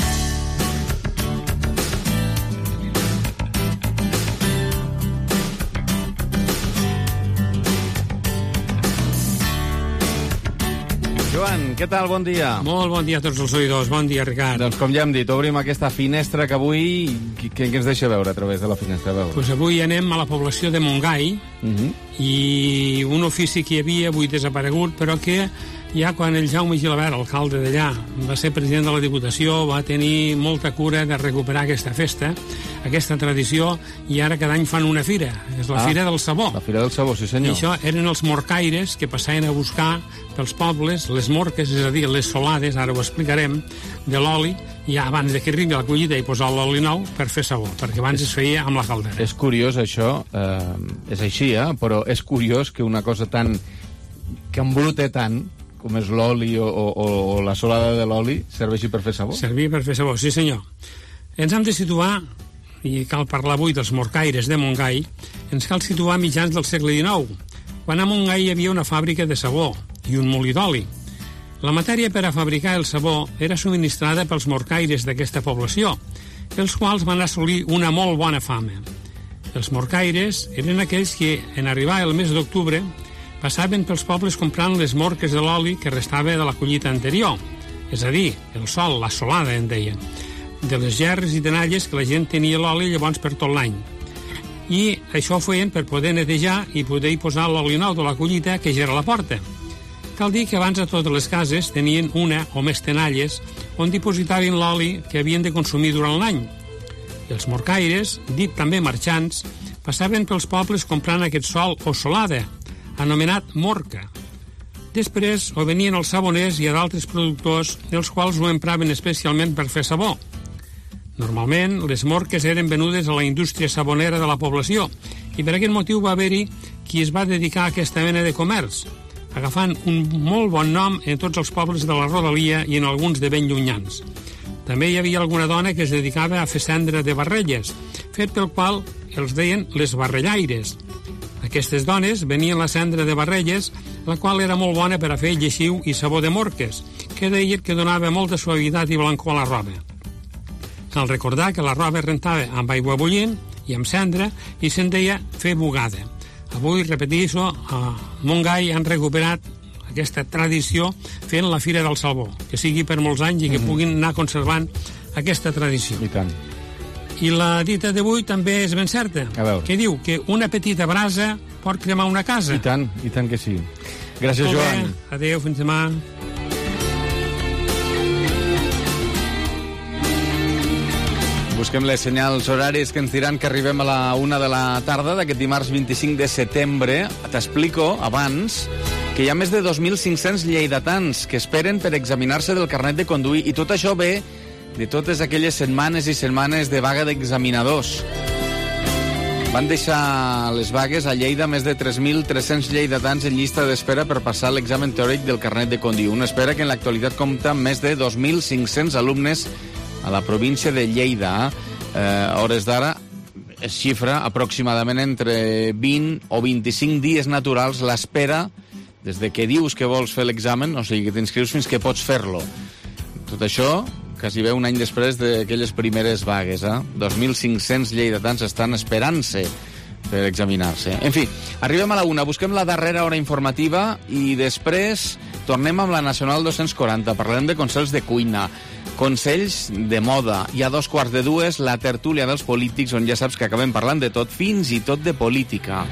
Joan, què tal? Bon dia. Molt bon dia a tots els oïdors. Bon dia, Ricard. Doncs com ja hem dit, obrim aquesta finestra que avui... Què ens deixa veure a través de la finestra? Pues avui anem a la població de Montgai i un ofici que hi havia avui desaparegut, però que ja quan el Jaume Gilabert, alcalde d'allà, va ser president de la Diputació, va tenir molta cura de recuperar aquesta festa, aquesta tradició, i ara cada any fan una fira. És la Fira del Sabó. La Fira del Sabó, sí senyor. I això eren els morcaires que passaven a buscar pels pobles les morques, és a dir, les solades, ara ho explicarem, de l'oli, ja abans de que arribi la collita i posar l'oli nou per fer sabó, perquè abans es feia amb la caldera. És curiós això, és així, però és curiós que una cosa tan... que embrute tant, com és l'oli o la solada de l'oli, serveixi per fer sabó? Servir per fer sabó, sí senyor. Ens hem de situar, i cal parlar avui dels morcaires de Montgai, ens cal situar mitjans del segle XIX, quan a Montgai hi havia una fàbrica de sabó i un molí d'oli. La matèria per a fabricar el sabó era subministrada pels morcaires d'aquesta població, els quals van assolir una molt bona fama. Els morcaires eren aquells que, en arribar el mes d'octubre, passaven pels pobles comprant les morques de l'oli que restava de la collita anterior, és a dir, el sol, la solada, en deien, de les gerres i tenalles que la gent tenia l'oli llavors per tot l'any. I això ho feien per poder netejar i poder posar l'oli nou de la collita que ja era a la porta. Cal dir que abans a totes les cases tenien una o més tenalles on dipositaven l'oli que havien de consumir durant l'any. I els morcaires, dit també marxants, passaven pels pobles comprant aquest sol o solada, anomenat morca. Després ho venien els saboners i a d'altres productors, els quals ho empraven especialment per fer sabó. Normalment, les morques eren venudes a la indústria sabonera de la població i per aquest motiu va haver-hi qui es va dedicar a aquesta mena de comerç, agafant un molt bon nom en tots els pobles de la rodalia i en alguns de ben llunyans. També hi havia alguna dona que es dedicava a fer cendra de barrelles, fet pel qual els deien les barrellaires. Aquestes dones venien la cendra de barrelles, la qual era molt bona per a fer lleixiu i sabó de morques, que deien que donava molta suavitat i blancor a la roba. Cal recordar que la roba es rentava amb aigua bullint i amb cendra i se'n deia fer bugada. Avui, repetisco, a Montgai han recuperat aquesta tradició fent la Fira del Sabó, que sigui per molts anys i que puguin anar conservant aquesta tradició. I tant. I la dita d'avui també és ben certa, que diu que una petita brasa pot cremar una casa. I tant que sí. Gràcies, Joan. Adéu, fins demà. Busquem les senyals horaris que ens diran que arribem a la 1 de la tarda d'aquest dimarts 25 de setembre. T'explico, abans, que hi ha més de 2.500 lleidatans que esperen per examinar-se del carnet de conduir, i tot això ve de totes aquelles setmanes i setmanes de vaga d'examinadors. Van deixar les vagues a Lleida més de 3.300 lleidatans en llista d'espera per passar l'examen teòric del carnet de conduir. Una espera que en l'actualitat compta amb més de 2.500 alumnes a la província de Lleida. A hores d'ara es xifra aproximadament entre 20 o 25 dies naturals l'espera des de que dius que vols fer l'examen, o sigui, que t'inscrius fins que pots fer-lo. Tot això, quasi bé un any després d'aquelles primeres vagues. 2.500 lleidatans estan esperant-se per examinar-se. En fi, arribem a la 1, busquem la darrera hora informativa i després tornem amb la Nacional 240. Parlarem de consells de cuina, consells de moda, i a 2:15 la tertúlia dels polítics, on ja saps que acabem parlant de tot, fins i tot de política.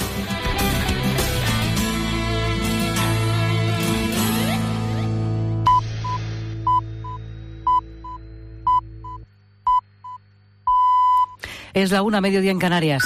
Es la 1, mediodía en Canarias.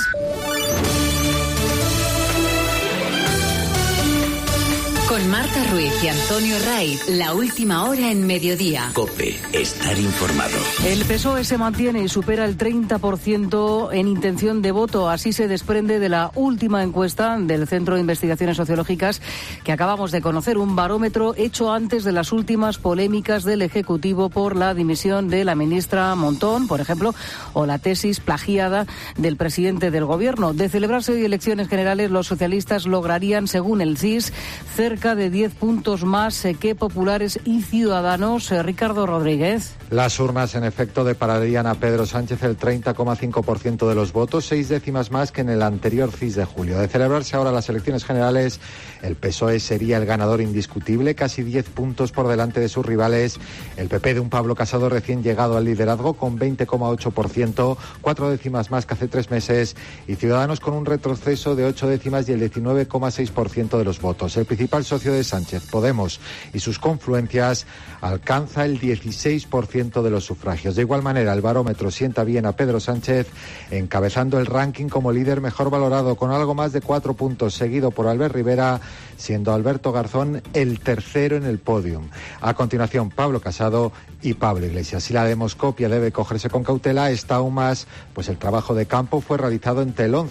Con Marta Ruiz y Antonio Raiz, la última hora en mediodía. COPE, estar informado. El PSOE se mantiene y supera el 30% en intención de voto. Así se desprende de la última encuesta del Centro de Investigaciones Sociológicas que acabamos de conocer, un barómetro hecho antes de las últimas polémicas del Ejecutivo por la dimisión de la ministra Montón, por ejemplo, o la tesis plagiada del presidente del Gobierno. De celebrarse hoy elecciones generales, los socialistas lograrían, según el CIS, cerca de 10 puntos más que Populares y Ciudadanos. Ricardo Rodríguez. Las urnas, en efecto, depararían a Pedro Sánchez el 30,5% de los votos, 6 décimas más que en el anterior CIS de julio. De celebrarse ahora las elecciones generales, el PSOE sería el ganador indiscutible, casi 10 puntos por delante de sus rivales. El PP de un Pablo Casado recién llegado al liderazgo con 20,8%, 4 décimas más que hace 3 meses, y Ciudadanos con un retroceso de 8 décimas y el 19,6% de los votos. El principal socio de Sánchez, Podemos, y sus confluencias alcanza el 16% de los sufragios. De igual manera, el barómetro sienta bien a Pedro Sánchez, encabezando el ranking como líder mejor valorado, con algo más de 4 puntos, seguido por Albert Rivera, siendo Alberto Garzón el tercero en el podium. A continuación, Pablo Casado y Pablo Iglesias. Si la demoscopia debe cogerse con cautela, está aún más, pues el trabajo de campo fue realizado entre el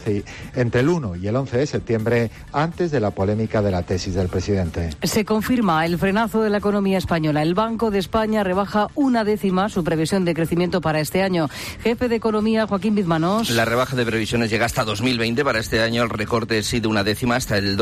1 y el 11 de septiembre, antes de la polémica de la tesis del presidente. Se confirma el frenazo de la economía española. El Banco de España rebaja 1 décima su previsión de crecimiento para este año. Jefe de Economía, Joaquín Bizmanós. La rebaja de previsiones llega hasta 2020. Para este año el recorte es de 1 décima hasta el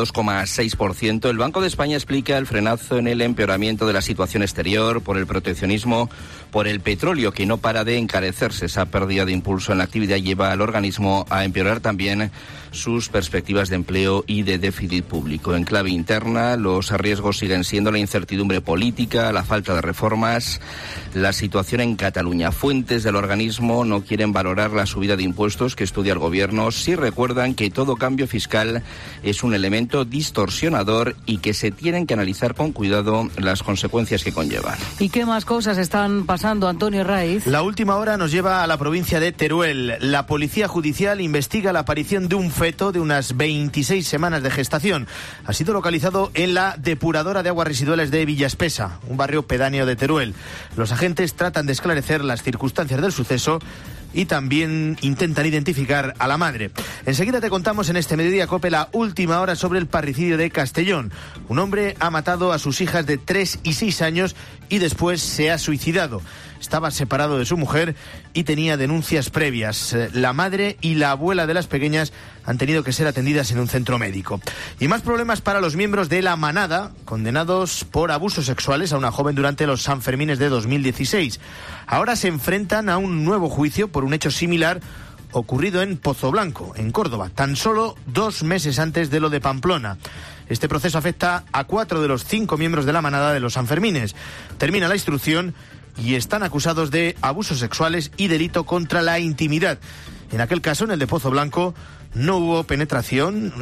2,6%. El Banco de España explica el frenazo en el empeoramiento de la situación exterior por el proteccionismo, por el petróleo que no para de encarecerse. Esa pérdida de impulso en la actividad lleva al organismo a empeorar también sus perspectivas de empleo y de déficit público. En clave interna, los riesgos siguen siendo la incertidumbre política, la falta de reformas, la situación en Cataluña. Fuentes del organismo no quieren valorar la subida de impuestos que estudia el Gobierno, sí recuerdan que todo cambio fiscal es un elemento distorsionador y que se tienen que analizar con cuidado las consecuencias que conllevan. ¿Y qué más cosas están pasando, Antonio Raiz? La última hora nos lleva a la provincia de Teruel. La Policía Judicial investiga la aparición de un feto de unas 26 semanas de gestación. Ha sido localizado en la depuradora de aguas residuales de Villaespesa, un barrio pedáneo de Teruel. Los agentes tratan de esclarecer las circunstancias del suceso y también intentan identificar a la madre. Enseguida te contamos en este Mediodía COPE la última hora sobre el parricidio de Castellón. Un hombre ha matado a sus hijas de 3 y 6 años y después se ha suicidado. Estaba separado de su mujer y tenía denuncias previas. La madre y la abuela de las pequeñas han tenido que ser atendidas en un centro médico. Y más problemas para los miembros de La Manada, condenados por abusos sexuales a una joven durante los Sanfermines de 2016. Ahora se enfrentan a un nuevo juicio por un hecho similar ocurrido en Pozoblanco, en Córdoba, tan solo 2 meses antes de lo de Pamplona. Este proceso afecta a 4 de los 5 miembros de La Manada de los Sanfermines. Termina la instrucción y están acusados de abusos sexuales y delito contra la intimidad. En aquel caso, en el de Pozoblanco, no hubo penetración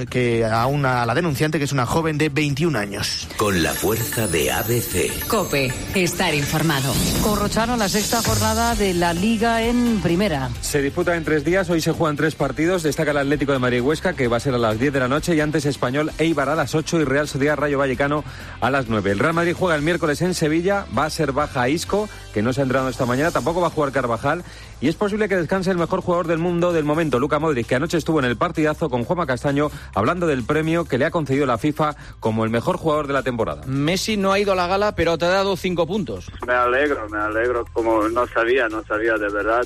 a la denunciante, que es una joven de 21 años. Con la fuerza de ABC. COPE, estar informado. Corrochano, la 6ª jornada de la Liga en Primera. Se disputa en 3 días, hoy se juegan 3 partidos. Destaca el Atlético de Madrid Huesca, que va a ser a las 10 de la noche, y antes Español Eibar a las 8 y Real Sociedad Rayo Vallecano a las 9. El Real Madrid juega el miércoles en Sevilla, va a ser baja Isco, que no se ha entrenado esta mañana, tampoco va a jugar Carvajal, y es posible que descanse el mejor jugador del mundo del momento, Luka Modric, que anoche estuvo en el partidazo con Juanma Castaño hablando del premio que le ha concedido la FIFA como el mejor jugador de la temporada. Messi no ha ido a la gala, pero te ha dado 5 puntos. Me alegro, como no sabía de verdad.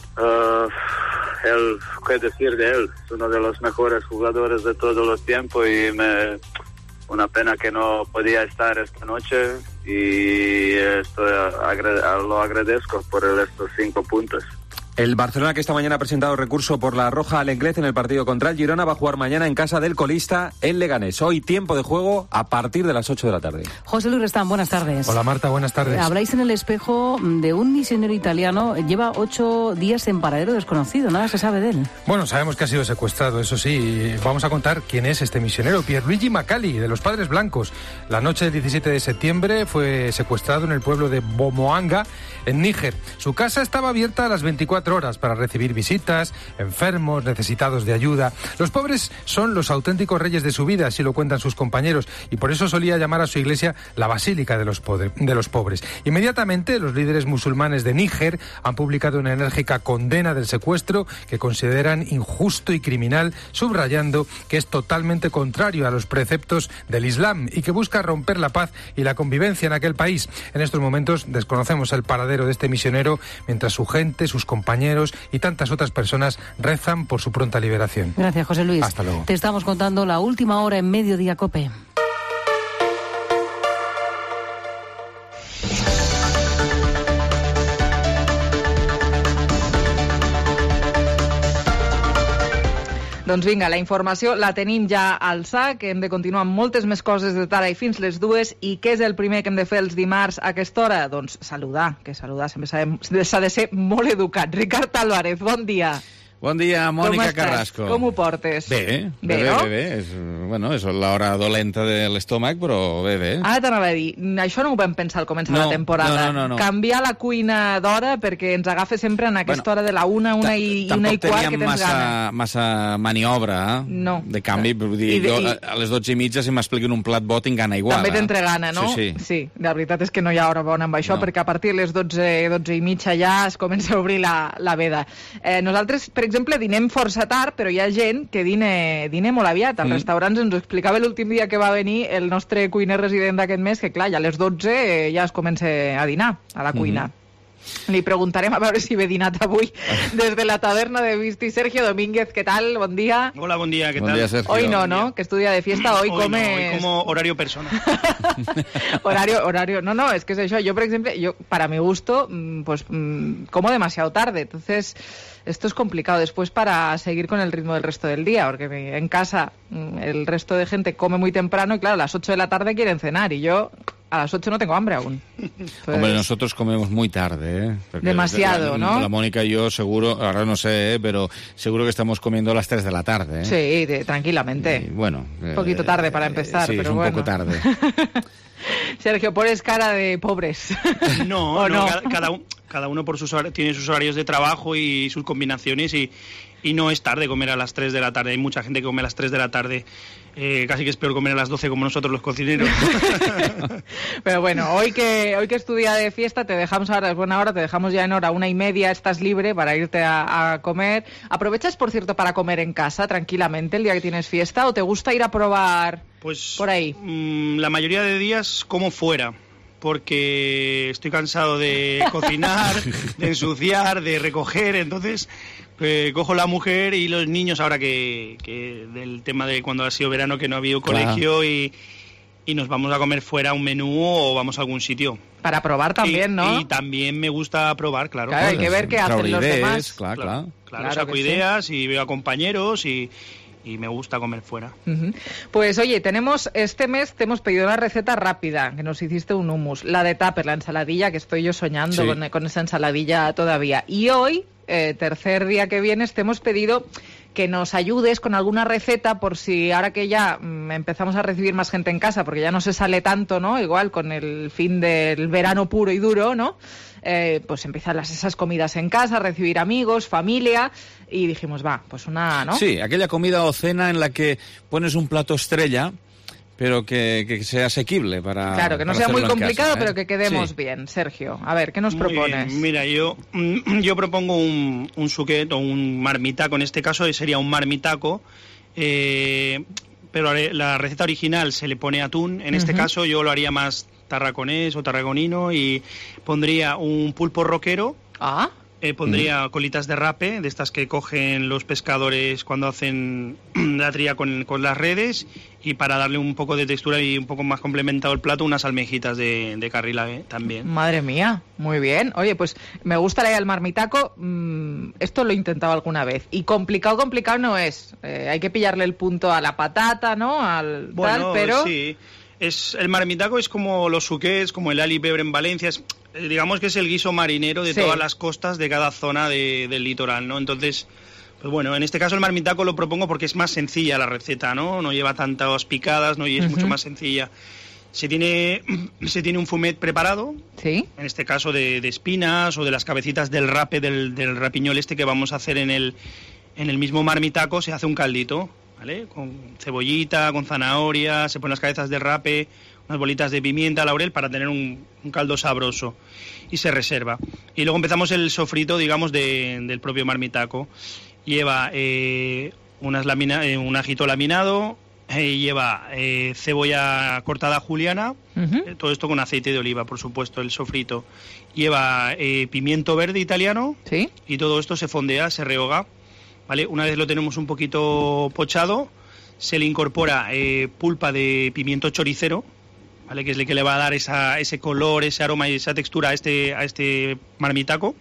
¿Qué decir de él? Es uno de los mejores jugadores de todos los tiempos y una pena que no podía estar esta noche y lo agradezco por estos 5 puntos. El Barcelona, que esta mañana ha presentado recurso por la roja al Enclet en el partido contra el Girona, va a jugar mañana en casa del colista, el Leganés. Hoy tiempo de juego a partir de las 8 de la tarde. José Luis Restán, buenas tardes. Hola Marta, buenas tardes. Habláis en El Espejo de un misionero italiano, lleva 8 días en paradero desconocido, nada se sabe de él. Bueno, sabemos que ha sido secuestrado, eso sí. Vamos a contar quién es este misionero, Pierluigi Macali, de los Padres Blancos. La noche del 17 de septiembre fue secuestrado en el pueblo de Bomoanga, en Níger. Su casa estaba abierta a las 24 horas para recibir visitas, enfermos, necesitados de ayuda. Los pobres son los auténticos reyes de su vida, así lo cuentan sus compañeros, y por eso solía llamar a su iglesia la Basílica de los Pobres. Inmediatamente, los líderes musulmanes de Níger han publicado una enérgica condena del secuestro que consideran injusto y criminal, subrayando que es totalmente contrario a los preceptos del Islam y que busca romper la paz y la convivencia en aquel país. En estos momentos desconocemos el paradero de este misionero, mientras su gente, sus compañeros y tantas otras personas rezan por su pronta liberación. Gracias, José Luis. Hasta luego. Te estamos contando la última hora en Mediodía COPE. Doncs vinga, la informació la tenim ja al sac, hem de continuar amb moltes més coses de tara i fins les 2, i què és el primer que hem de fer els dimarts a aquesta hora? Doncs saludar, que saludar sempre s'ha de ser molt educat. Ricard Álvarez, bon dia. Bon dia, Mònica Carrasco. Com ho portes? Bé, no? És l'hora dolenta de l'estómac, però bé. Ara t'anava a dir, això no ho vam pensar al començar la temporada. No. Canviar la cuina d'hora perquè ens agafa sempre en aquesta hora de la 1 i 1 i quart que tens gana. Massa maniobra de canvi. Vull dir, jo a les 12:30 si m'expliquen un plat bo tinc gana igual. També t'entre gana, no? Sí. La veritat és que no hi ha hora bona amb això, perquè a partir de les 12:30 ja es comença a obrir la veda. Nosaltres, per exemple, dinem força tard, però hi ha gent que dina molt aviat. Als restaurants ens ho explicava l'últim dia que va venir el nostre cuiner resident d'aquest mes, que clar, ja a les 12 ja es comença a dinar a la cuina. Li preguntarem a veure si ve dinat avui des de la taberna de Visti. Sergio Domínguez, ¿qué tal? Buen día. Hola, buen día, ¿qué tal? Día, Sergio. Hoy no, que estudia de fiesta, hoy comes... No, hoy como horario persona. horario, no, es que es eso. Yo, por ejemplo, para mi gusto, pues como demasiado tarde, entonces... Esto es complicado después para seguir con el ritmo del resto del día, porque en casa el resto de gente come muy temprano y claro, a las 8 de la tarde quieren cenar y yo a las 8 no tengo hambre aún. Entonces... Hombre, nosotros comemos muy tarde, Porque demasiado, ¿no? La Mónica y yo seguro, ahora no sé, pero seguro que estamos comiendo a las 3 de la tarde. Sí, tranquilamente. Y, bueno, un poquito tarde para empezar, sí, pero es un bueno. poco tarde. Sergio, pones cara de pobres. No, cada uno por tiene sus horarios de trabajo y sus combinaciones y no es tarde comer a las 3 de la tarde. Hay mucha gente que come a las 3 de la tarde. Casi que es peor comer a las 12 como nosotros los cocineros. Pero bueno, hoy que es tu día de fiesta, te dejamos ahora, es buena hora, te dejamos ya en hora 1:30, estás libre para irte a comer. ¿Aprovechas, por cierto, para comer en casa tranquilamente el día que tienes fiesta o te gusta ir a probar por ahí? La mayoría de días como fuera, porque estoy cansado de cocinar, de ensuciar, de recoger, entonces cojo la mujer y los niños ahora que del tema de cuando ha sido verano que no ha habido colegio y nos vamos a comer fuera un menú o vamos a algún sitio. Para probar también, ¿no? Y también me gusta probar, claro. Claro, hay que ver qué hacen los demás. Claro, saco ideas y veo a compañeros y me gusta comer fuera. Pues oye, este mes te hemos pedido una receta rápida, que nos hiciste un hummus, la de tupper, la ensaladilla, que estoy yo soñando con esa ensaladilla todavía. Y hoy, tercer día que vienes, te hemos pedido que nos ayudes con alguna receta por si ahora que ya empezamos a recibir más gente en casa, porque ya no se sale tanto, ¿no? Igual con el fin del verano puro y duro, ¿no? Pues empiezan esas comidas en casa, recibir amigos, familia, y dijimos, pues una, ¿no? Sí, aquella comida o cena en la que pones un plato estrella, pero que sea asequible para... Claro, que no sea muy complicado, pero que quedemos bien. Sergio, a ver, ¿qué nos propones? Bien. Mira, yo propongo un suquet o un marmitaco, en este caso sería un marmitaco, pero la receta original se le pone atún. En este caso yo lo haría más tarraconés o tarragonino y pondría un pulpo roquero. Pondría colitas de rape, de estas que cogen los pescadores cuando hacen la tría con las redes, y para darle un poco de textura y un poco más complementado el plato, unas almejitas de carrilave también. Madre mía, muy bien. Oye, pues me gusta la idea del marmitaco. Esto lo he intentado alguna vez. Y complicado no es. Hay que pillarle el punto a la patata, ¿no? Pero... sí. El marmitaco es como los suquets, como el ali pebre en Valencia. Digamos que es el guiso marinero de todas las costas de cada zona del litoral, ¿no? Entonces, pues bueno, en este caso el marmitaco lo propongo porque es más sencilla la receta, ¿no? No lleva tantas picadas, ¿no? Y es mucho más sencilla. Se tiene un fumet preparado, en este caso de espinas o de las cabecitas del rape, del rapiñol que vamos a hacer en el mismo marmitaco. Se hace un caldito, ¿vale? Con cebollita, con zanahoria, se ponen las cabezas de rape, unas bolitas de pimienta, laurel, para tener un caldo sabroso, y se reserva. Y luego empezamos el sofrito, digamos, del propio marmitaco. Lleva un ajito laminado, lleva cebolla cortada juliana, todo esto con aceite de oliva, por supuesto, el sofrito. Lleva pimiento verde italiano, y todo esto se fondea, se rehoga, ¿vale? Una vez lo tenemos un poquito pochado, se le incorpora pulpa de pimiento choricero, ¿vale? Que es el que le va a dar ese color, ese aroma y esa textura a este marmitaco.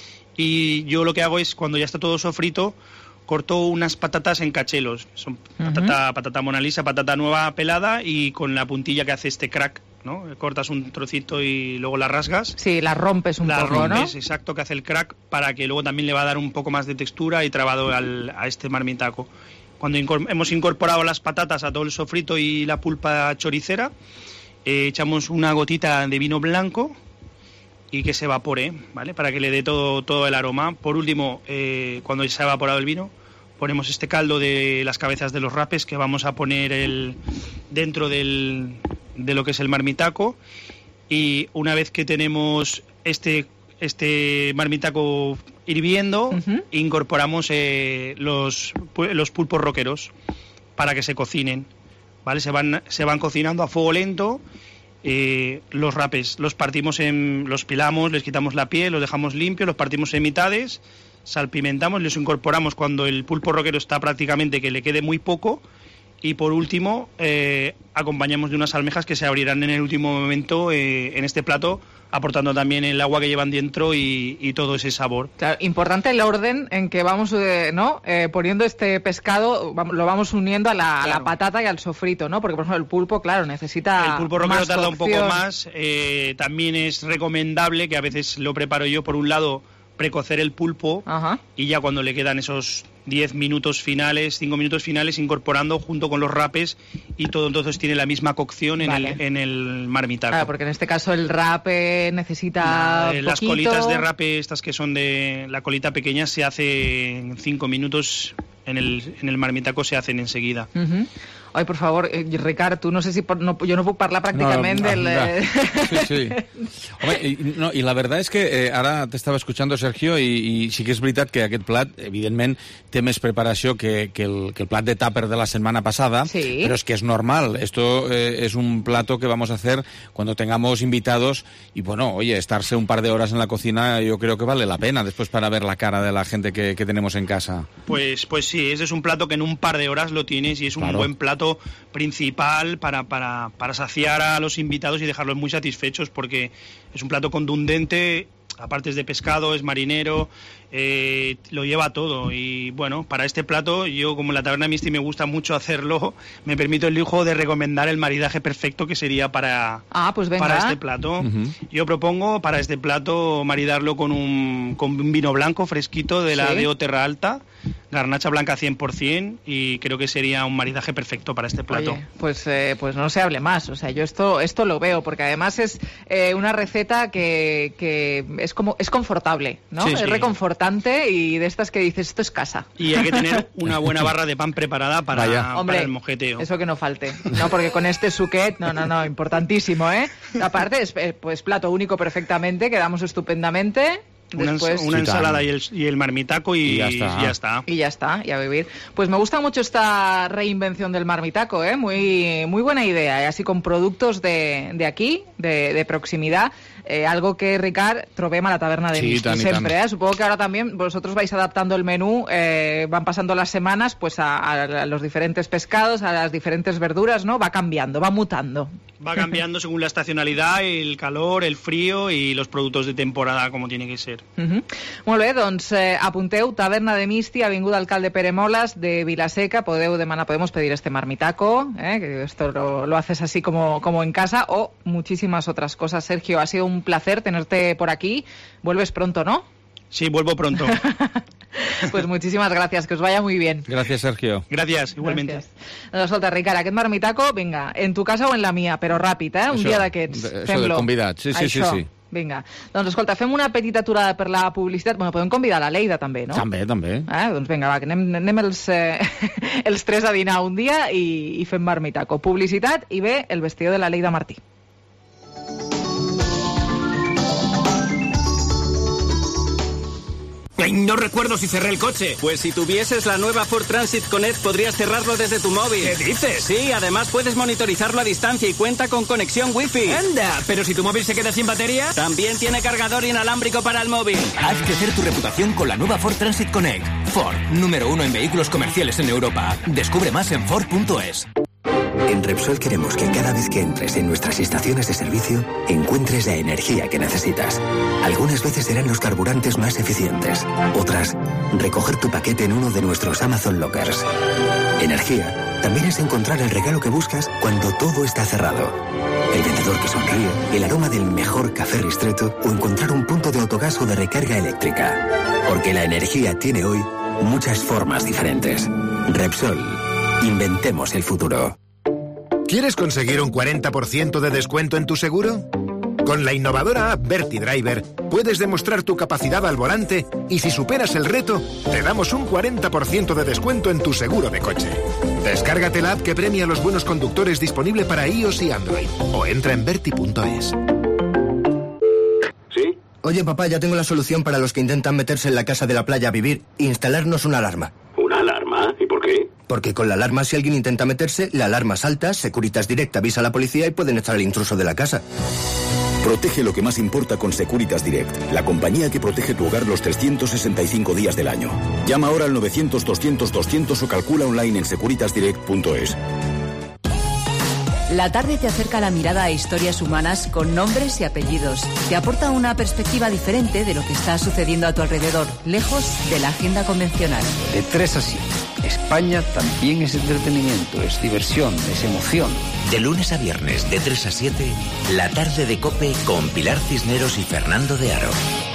Y yo lo que hago es, cuando ya está todo sofrito, corto unas patatas en cachelos. Son patata Mona Lisa, patata nueva pelada, y con la puntilla que hace este crack, ¿no? Cortas un trocito y luego la rasgas. Sí, la rompes un poco, ¿no? Exacto, que hace el crack, para que luego también le va a dar un poco más de textura y trabado a este marmitaco. Cuando hemos incorporado las patatas a todo el sofrito y la pulpa choricera, echamos una gotita de vino blanco y que se evapore, ¿vale? Para que le dé todo el aroma. Por último, cuando se ha evaporado el vino, ponemos este caldo de las cabezas de los rapes que vamos a poner dentro de lo que es el marmitaco. Y una vez que tenemos este marmitaco hirviendo, incorporamos los pulpos roqueros para que se cocinen, ¿vale? Se van cocinando a fuego lento. Los rapes los pilamos, les quitamos la piel, los dejamos limpios, los partimos en mitades, salpimentamos, los incorporamos cuando el pulpo roquero está prácticamente que le quede muy poco, y por último acompañamos de unas almejas que se abrirán en el último momento en este plato, aportando también el agua que llevan dentro y todo ese sabor. Claro, importante el orden en que vamos poniendo este pescado, lo vamos uniendo a la patata y al sofrito, ¿no? Porque, por ejemplo, el pulpo, claro, necesita el pulpo roquero tarda cocción. Un poco más. También es recomendable, que a veces lo preparo yo, por un lado, precocer el pulpo, y ya cuando le quedan esos 10 minutos finales, 5 minutos finales, incorporando junto con los rapes, y todo entonces tiene la misma cocción en el marmitaco. Claro, porque en este caso el rape necesita las colitas de rape, estas que son de la colita pequeña, se hace en 5 minutos, en el marmitaco se hacen enseguida. Ay, por favor, Ricard, tú no sé si yo no puedo parlar pràcticament Sí. Home, i la verdad és que ara t'estava escuchando, Sergio, i sí que és veritat que aquest plat, evidentment, té més preparació que el plat de tàper de la setmana passada, pero es que es normal. Esto es un plato que vamos a hacer cuando tengamos invitados, y bueno, oye, estarse un par de horas en la cocina yo creo que vale la pena después para ver la cara de la gente que tenemos en casa. Pues sí, ese es un plato que en un par de horas lo tienes, y es un buen plato principal para saciar a los invitados y dejarlos muy satisfechos, porque es un plato contundente, aparte es de pescado, es marinero, lo lleva todo. Y bueno, para este plato, yo como en la taberna Misti me gusta mucho hacerlo, me permito el lujo de recomendar el maridaje perfecto que sería para este plato. Yo propongo para este plato maridarlo con un vino blanco fresquito de la DO Terra Alta, garnacha blanca 100%, y creo que sería un maridaje perfecto para este plato. Oye, pues no se hable más. O sea, yo esto lo veo, porque además es una receta que es confortable, ¿no? Sí, es reconfortante, y de estas que dices, esto es casa. Y hay que tener una buena barra de pan preparada para el mojeteo. Eso que no falte. No, porque con este suquet, no, importantísimo, ¿eh? Aparte, es pues plato único perfectamente, quedamos estupendamente. Después, una ensalada y el marmitaco y ya está. Y ya está, y a vivir. Pues me gusta mucho esta reinvención del marmitaco, ¿eh? Muy, muy buena idea, así con productos de aquí, de proximidad. Algo que, Ricard, trobem a la taberna de Misti siempre. Supongo que ahora también vosotros vais adaptando el menú, van pasando las semanas pues a los diferentes pescados, a las diferentes verduras, ¿no? Va cambiando, va mutando. Va cambiando según la estacionalidad, el calor, el frío y los productos de temporada, como tiene que ser. Molt bé, doncs apunteu, taberna de Misti, avinguda Alcalde Pere Molas de Vilaseca, podemos pedir este marmitaco, que esto lo haces así como en casa, o muchísimas otras cosas. Sergio, ha sido un placer tenerte por aquí. Vuelves pronto, ¿no? Sí, vuelvo pronto. Pues muchísimas gracias, que os vaya muy bien. Gracias, Sergio. Gracias, igualmente. Doncs escolta, Ricard, aquest marmitaco, vinga, en tu casa o en la mia, però ràpid, un dia d'aquests. Això de convidats, sí. Vinga, doncs escolta, fem una petita aturada per la publicitat. Bueno, podem convidar la Leida també, no? També. Doncs vinga, va, que anem els tres a dinar un dia i fem marmitaco. Publicitat i ve el vestidor de la Leida Martí. No recuerdo si cerré el coche. Pues si tuvieses la nueva Ford Transit Connect podrías cerrarlo desde tu móvil. ¿Qué dices? Sí, además puedes monitorizarlo a distancia y cuenta con conexión Wi-Fi. ¡Anda! ¿Pero si tu móvil se queda sin batería? También tiene cargador inalámbrico para el móvil. Haz crecer tu reputación con la nueva Ford Transit Connect. Ford, número 1 en vehículos comerciales en Europa. Descubre más en Ford.es. En Repsol queremos que cada vez que entres en nuestras estaciones de servicio encuentres la energía que necesitas. Algunas veces serán los carburantes más eficientes. Otras, recoger tu paquete en uno de nuestros Amazon Lockers. Energía también es encontrar el regalo que buscas cuando todo está cerrado. El vendedor que sonríe, el aroma del mejor café Ristretto o encontrar un punto de autogas o de recarga eléctrica. Porque la energía tiene hoy muchas formas diferentes. Repsol. Inventemos el futuro. ¿Quieres conseguir un 40% de descuento en tu seguro? Con la innovadora app VertiDriver puedes demostrar tu capacidad al volante y si superas el reto, te damos un 40% de descuento en tu seguro de coche. Descárgate la app que premia a los buenos conductores disponible para iOS y Android o entra en verti.es. ¿Sí? Oye, papá, ya tengo la solución para los que intentan meterse en la casa de la playa a vivir. Instalarnos una alarma. ¿Una alarma? ¿Y por qué? Porque con la alarma, si alguien intenta meterse, la alarma salta, Securitas Direct avisa a la policía y pueden echar al intruso de la casa. Protege lo que más importa con Securitas Direct, la compañía que protege tu hogar los 365 días del año. Llama ahora al 900-200-200 o calcula online en securitasdirect.es. La tarde te acerca la mirada a historias humanas con nombres y apellidos. Te aporta una perspectiva diferente de lo que está sucediendo a tu alrededor, lejos de la agenda convencional. De 3 a 7. España también es entretenimiento, es diversión, es emoción. De lunes a viernes, de 3 a 7, la tarde de COPE con Pilar Cisneros y Fernando de Aro.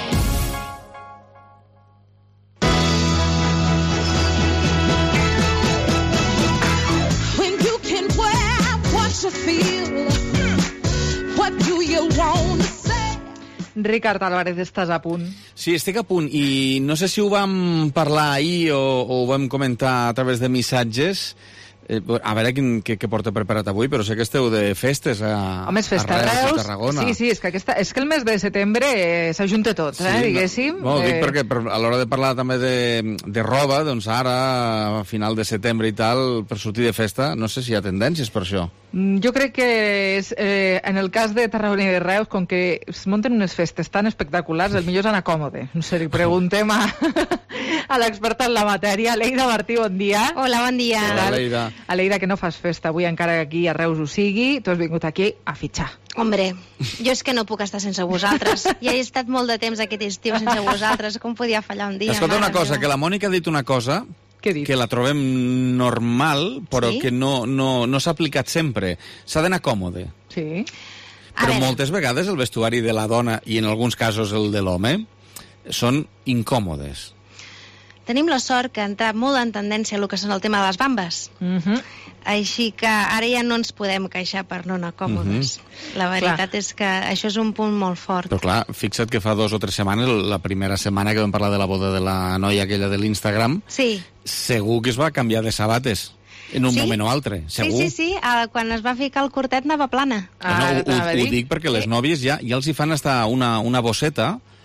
Ricard Álvarez, estàs a punt? Sí, estic a punt i no sé si ho vam parlar ahir o ho vam comentar a través de missatges. A veure què porta preparat avui, però sé que esteu de festes a Reus, a Tarragona. Sí, és que el mes de setembre s'ajunta tot, diguéssim. No, dic perquè a l'hora de parlar també de roba, doncs ara, a final de setembre i tal, per sortir de festa, no sé si hi ha tendències per això. Jo crec que en el cas de Tarragona i de Reus, com que es munten unes festes tan espectaculars, el millor és anar còmode. No sé, li preguntem a l'experta en la matèria. Leida Martí, bon dia. Hola, bon dia. Hola, Leida. Leida, que no fas festa avui, encara que aquí a Reus ho sigui, tu has vingut aquí a fitxar. Hombre, jo és que no puc estar sense vosaltres. Ja he estat molt de temps aquest estiu sense vosaltres. Com podia fallar un dia? Escolta una cosa, que la Mònica ha dit una cosa que la trobem normal, però que no s'ha aplicat sempre. S'ha d'anar còmode. Sí. Però moltes vegades el vestuari de la dona, i en alguns casos el de l'home, són incòmodes. Tenim la sort que ha entrat molt en tendència el que són el tema de les bambes. Així que ara ja no ens podem queixar per no anar còmodes. La veritat és que això és un punt molt fort. Però clar, fixa't que fa 2 o 3 setmanes, la primera setmana que vam parlar de la boda de la noia aquella de l'Instagram, segur que es va canviar de sabates en un moment o altre, segur. Sí, quan es va ficar el cortet anava plana. Ho dic perquè les nòvies ja els hi fan estar una bosseta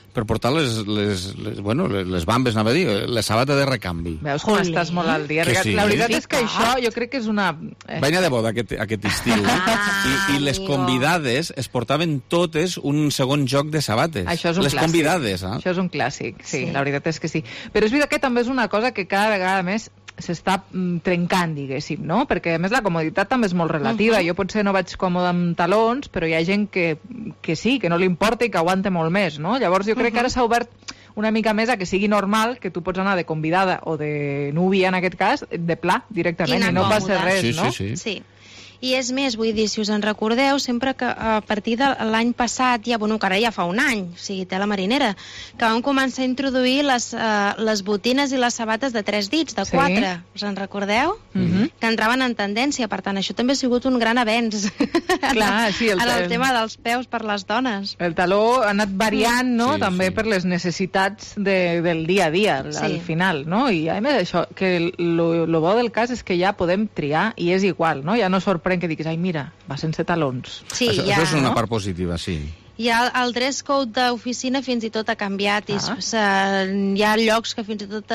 per portar les bambes, anava a dir, la sabata de recanvi. Veus com estàs molt al dia. Sí. La veritat és que això jo crec que és una... Vaina de boda aquest estiu. I les convidades es portaven totes un segon joc de sabates. Això és un les clàssic. Convidades, Això és un clàssic, sí, la veritat és que sí. Però és veritat que també és una cosa que cada vegada més s'està trencant, diguéssim, no? Perquè, a més, la comoditat també és molt relativa. Jo potser no vaig còmode amb talons, però hi ha gent que sí, que no li importa i que aguanta molt més, no? Llavors jo crec que ara s'ha obert una mica més a que sigui normal que tu pots anar de convidada o de núvia, en aquest cas, de pla, directament, i no passa res, no? Sí. I és més, vull dir, si us en recordeu, sempre que a partir de l'any passat, que ara ja fa un any, o sigui, tela marinera, que vam començar a introduir les botines i les sabates de 3 dits, de 4. Us en recordeu? Que entraven en tendència, per tant, això també ha sigut un gran avenç. Clar, sí, en el tema dels peus per les dones. El taló ha anat variant, no?, també per les necessitats del dia a dia, al final, no? I a més això, que lo bo del cas és que ja podem triar i és igual, no? Ja no sorprèn que diguis, ai, mira, va sense talons. Sí, això és una part positiva, sí. Ja el dress code d'oficina fins i tot ha canviat. Hi ha llocs que fins i tot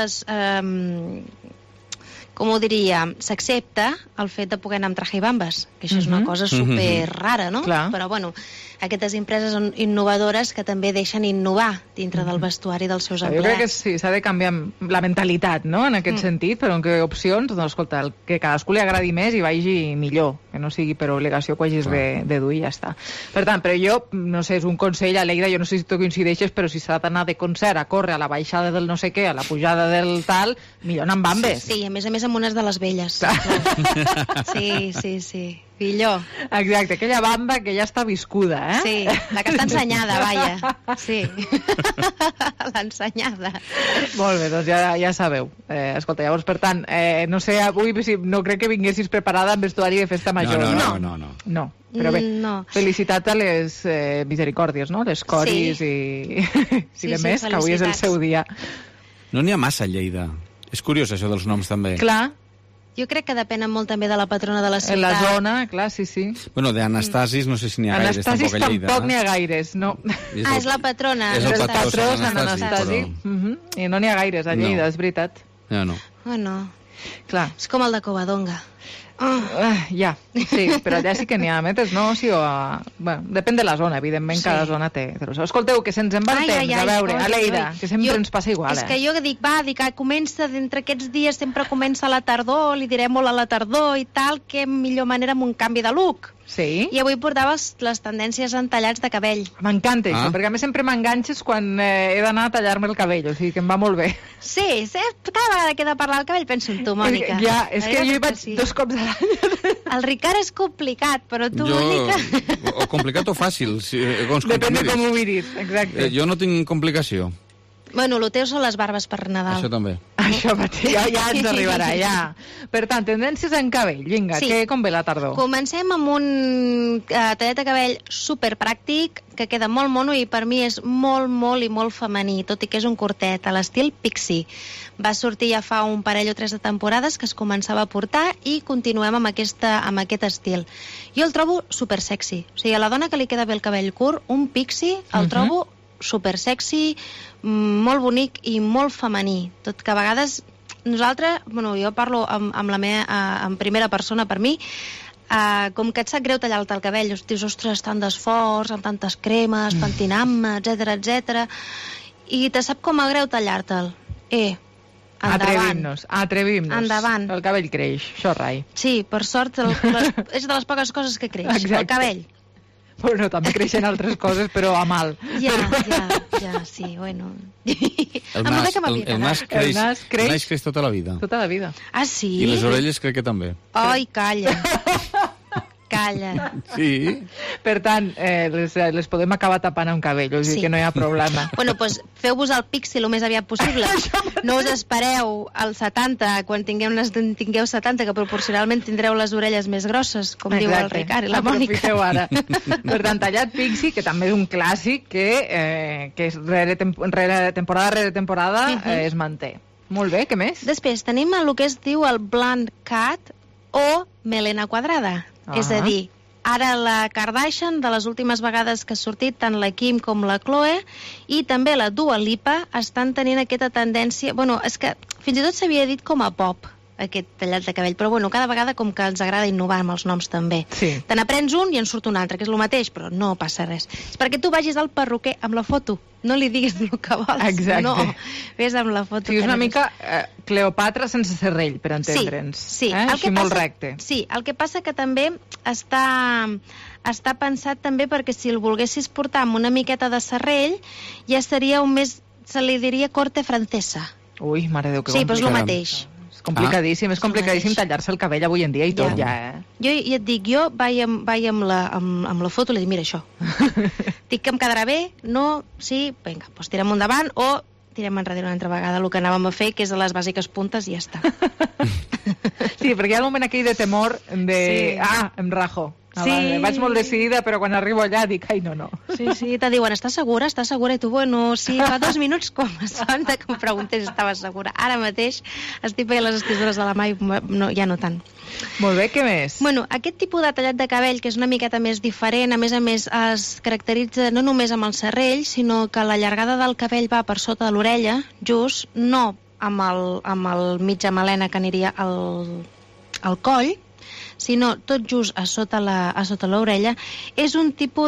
com ho diria, s'accepta el fet de poder anar amb traje i bambes, que això és una cosa super rara, no? Però, bueno, aquestes empreses són innovadores que també deixen innovar dintre del vestuari dels seus empleats. Jo crec que sí, s'ha de canviar la mentalitat, no?, en aquest sentit, però en què opcions, doncs, escolta, que cadascú li agradi més i vagi millor, que no sigui per obligació que hagis de dur i ja està. Per tant, però jo, no sé, és un consell, Aleida, jo no sé si tu coincideixes, però si s'ha d'anar de concert a córrer a la baixada del no sé què, a la pujada del tal, millor anar amb bambes. Sí, a més amb unes de les velles. Sí. Millor. Exacte, aquella bamba que ja està viscuda, eh? Sí, la que està ensenyada, vaja. Sí. L'ensenyada. Molt bé, doncs ja sabeu. Escolta, llavors, per tant, no sé, avui no crec que vinguessis preparada amb vestuari de festa major. No. Però bé, felicitat a les misericòrdies, no? Les coris i demés, que avui és el seu dia. No n'hi ha massa a Lleida. És curiós això dels noms també. Clar. Jo crec que depenen molt també de la patrona de la ciutat. En la zona, clar, sí. Bueno, d'Anastasis no sé si n'hi ha gaires tampoc a Lleida. Anastasis tampoc n'hi ha gaires, no. És la patrona. És el patró Sant Anastasi. I no n'hi ha gaires a Lleida, és veritat. No. Bueno, clar. És com el de Covadonga. Ja, sí, però allà sí que n'hi ha metes, no? Sí, bueno, depèn de la zona, evidentment, cada zona té. Escolteu, que se'ns en va el temps, a veure, Aleida, que sempre ens passa igual. És que jo dic, comença d'entre aquests dies, sempre comença la tardor, li diré molt a la tardor i tal, que millor manera amb un canvi de look. Sí. I avui portava les tendències en tallats de cabell. M'encanta això, perquè a més sempre m'enganxes quan he d'anar a tallar-me el cabell, o sigui que em va molt bé. Sí, cada vegada que he de parlar del cabell penso en tu, Mònica. Ja, és que jo hi vaig 2 cops a l'any. El Ricard és complicat, però tu, Mònica... O complicat o fàcil. Depèn de com ho miris, exacte. Jo no tinc complicació. Bueno, el teu són les barbes per Nadal. Això també. Això mateix, ja ens arribarà, ja. Per tant, tendències en cabell, vinga, com ve la tardor? Comencem amb un tallet de cabell superpràctic, que queda molt mono i per mi és molt, molt i molt femení, tot i que és un curtet, a l'estil pixie. Va sortir ja fa un parell o 3 de temporades que es començava a portar i continuem amb aquest estil. Jo el trobo supersexy. O sigui, a la dona que li queda bé el cabell curt, un pixie el trobo super sexy, molt bonic i molt femení. Tot que a vegades nosaltres, jo parlo en primera persona per mi, com que et sap greu tallar-te el cabell, dius, ostres, tant d'esforç, amb tantes cremes, pentinant-me, etc. I te sap com a greu tallar-te'l. Endavant. Atrevim-nos. Endavant. El cabell creix, això rai. Sí, per sort, és de les poques coses que creix, el cabell. Bueno, també creixen altres coses, però a mal. Ja, sí, bueno. El nas creix tota la vida. Tota la vida. Ah, sí? I les orelles crec que també. Ai, calla. Calla. Sí. Per tant, les podem acabar tapant amb cabell, o sigui que no hi ha problema. Bueno, doncs feu-vos el pixi el més aviat possible. No us espereu al 70, quan tingueu 70, que proporcionalment tindreu les orelles més grosses, com diu el Ricard i la Mònica. Aprofiteu ara. Per tant, tallat pixi, que també és un clàssic que temporada rere temporada es manté. Molt bé, què més? Després tenim el que es diu el blunt cut o melena quadrada. És a dir, Ara la Kardashian, de les últimes vegades que ha sortit, tant la Kim com la Khloe, i també la Dua Lipa, estan tenint aquesta tendència... Bueno, és que fins i tot s'havia dit com a pop, aquest tallat de cabell, però bueno, cada vegada com que ens agrada innovar amb els noms també. Sí. Te n'aprens un i en surt un altre, que és el mateix, però no passa res. És perquè tu vagis al perruquer amb la foto, no li diguis el que vols. Exacte. No, ves amb la foto. Sí, és una mica Cleopatra sense serrell, per entendre'ns. Sí, Així molt recte. Sí, el que passa que també està pensat també perquè si el volguessis portar amb una miqueta de serrell, ja seria un més, se li diria corte francesa. Ui, mare de Déu, que sí, però és el mateix. Complicadíssim, és complicadíssim tallar-se el cabell avui en dia i tot ja, Jo et dic, jo vaig amb la foto i li dic, mira això, dic que em quedarà bé, no, sí, vinga, doncs tirem endavant o tirem enrere una altra vegada el que anàvem a fer, que és a les bàsiques puntes i ja està. Sí, perquè hi ha el moment aquell de temor de... Sí. Em rajo. Sí. Vale. Vaig molt decidida, però quan arribo allà dic, ai, no. Sí, te diuen, estàs segura? I tu, bueno, sí, fa 2 minuts començant que em preguntés si estava segura. Ara mateix estic veient les estisores de la mà i no, ja no tant. Molt bé, què més? Bueno, aquest tipus de tallat de cabell, que és una miqueta més diferent, a més, es caracteritza no només amb el serrell, sinó que la llargada del cabell va per sota de l'orella, just, no amb el mitja melena que aniria al coll, sinó tot just a sota l'orella, és un tipus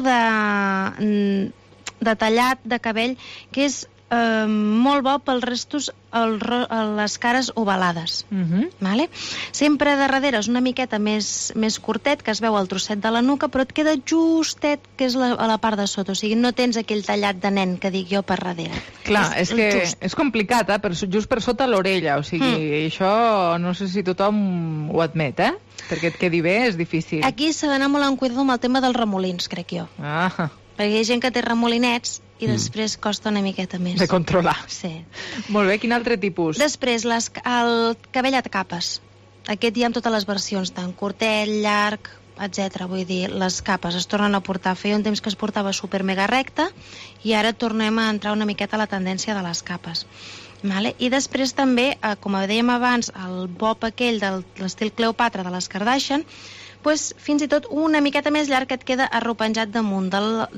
de tallat de cabell que és molt bo pels restos a les cares ovalades. Vale? Sempre de darrere és una miqueta més curtet, que es veu el trosset de la nuca, però et queda justet, que és a la part de sota. O sigui, no tens aquell tallat de nen que dic jo per darrere. Clar, és que és complicat, just per sota l'orella. O sigui, això no sé si tothom ho admet, perquè et quedi bé és difícil. Aquí s'ha d'anar molt en cuidado amb el tema dels remolins, crec jo. Perquè hi ha gent que té remolinets i després costa una miqueta més. De controlar. Sí. Molt bé, quin altre tipus? Després, el cabell a capes. Aquest hi ha amb totes les versions, tant curtet, llarg, etc. Vull dir, les capes es tornen a portar. Feia un temps que es portava super mega recta i ara tornem a entrar una miqueta a la tendència de les capes. Vale? I després també, com dèiem abans, el bob aquell de l'estil Cleopatra de les Kardashian, pues, fins i tot una miqueta més llarg que et queda arropenjat damunt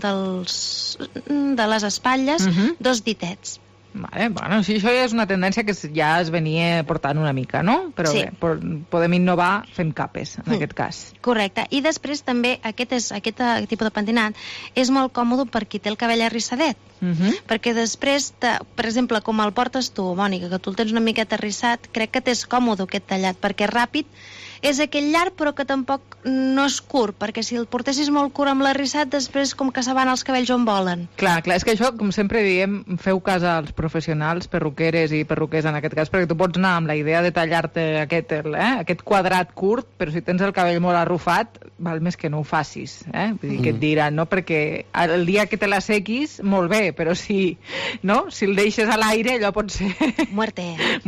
de les espatlles, 2 ditets. Vale, bueno, sí, això ja és una tendència que ja es venia portant una mica, no? Però sí. Bé, podem innovar fent capes, en aquest cas. Correcte. I després també aquest tipus de pentinat és molt còmode per qui té el cabell arrissadet. Perquè després, per exemple, com el portes tu, Mònica, que tu el tens una miqueta arrissat, crec que t'és còmode aquest tallat, perquè ràpid és aquell llarg però que tampoc no és curt, perquè si el portessis molt curt amb l'arrissat, després com que se van els cabells on volen. Clar, és que això, com sempre diem, feu cas als professionals, perruqueres i perruquers en aquest cas, perquè tu pots anar amb la idea de tallar-te aquest quadrat curt, però si tens el cabell molt arrufat, val més que no ho facis. Vull dir, que et diran, no? Perquè el dia que te la sequis, molt bé, però si el deixes a l'aire, allò pot ser... Muerte.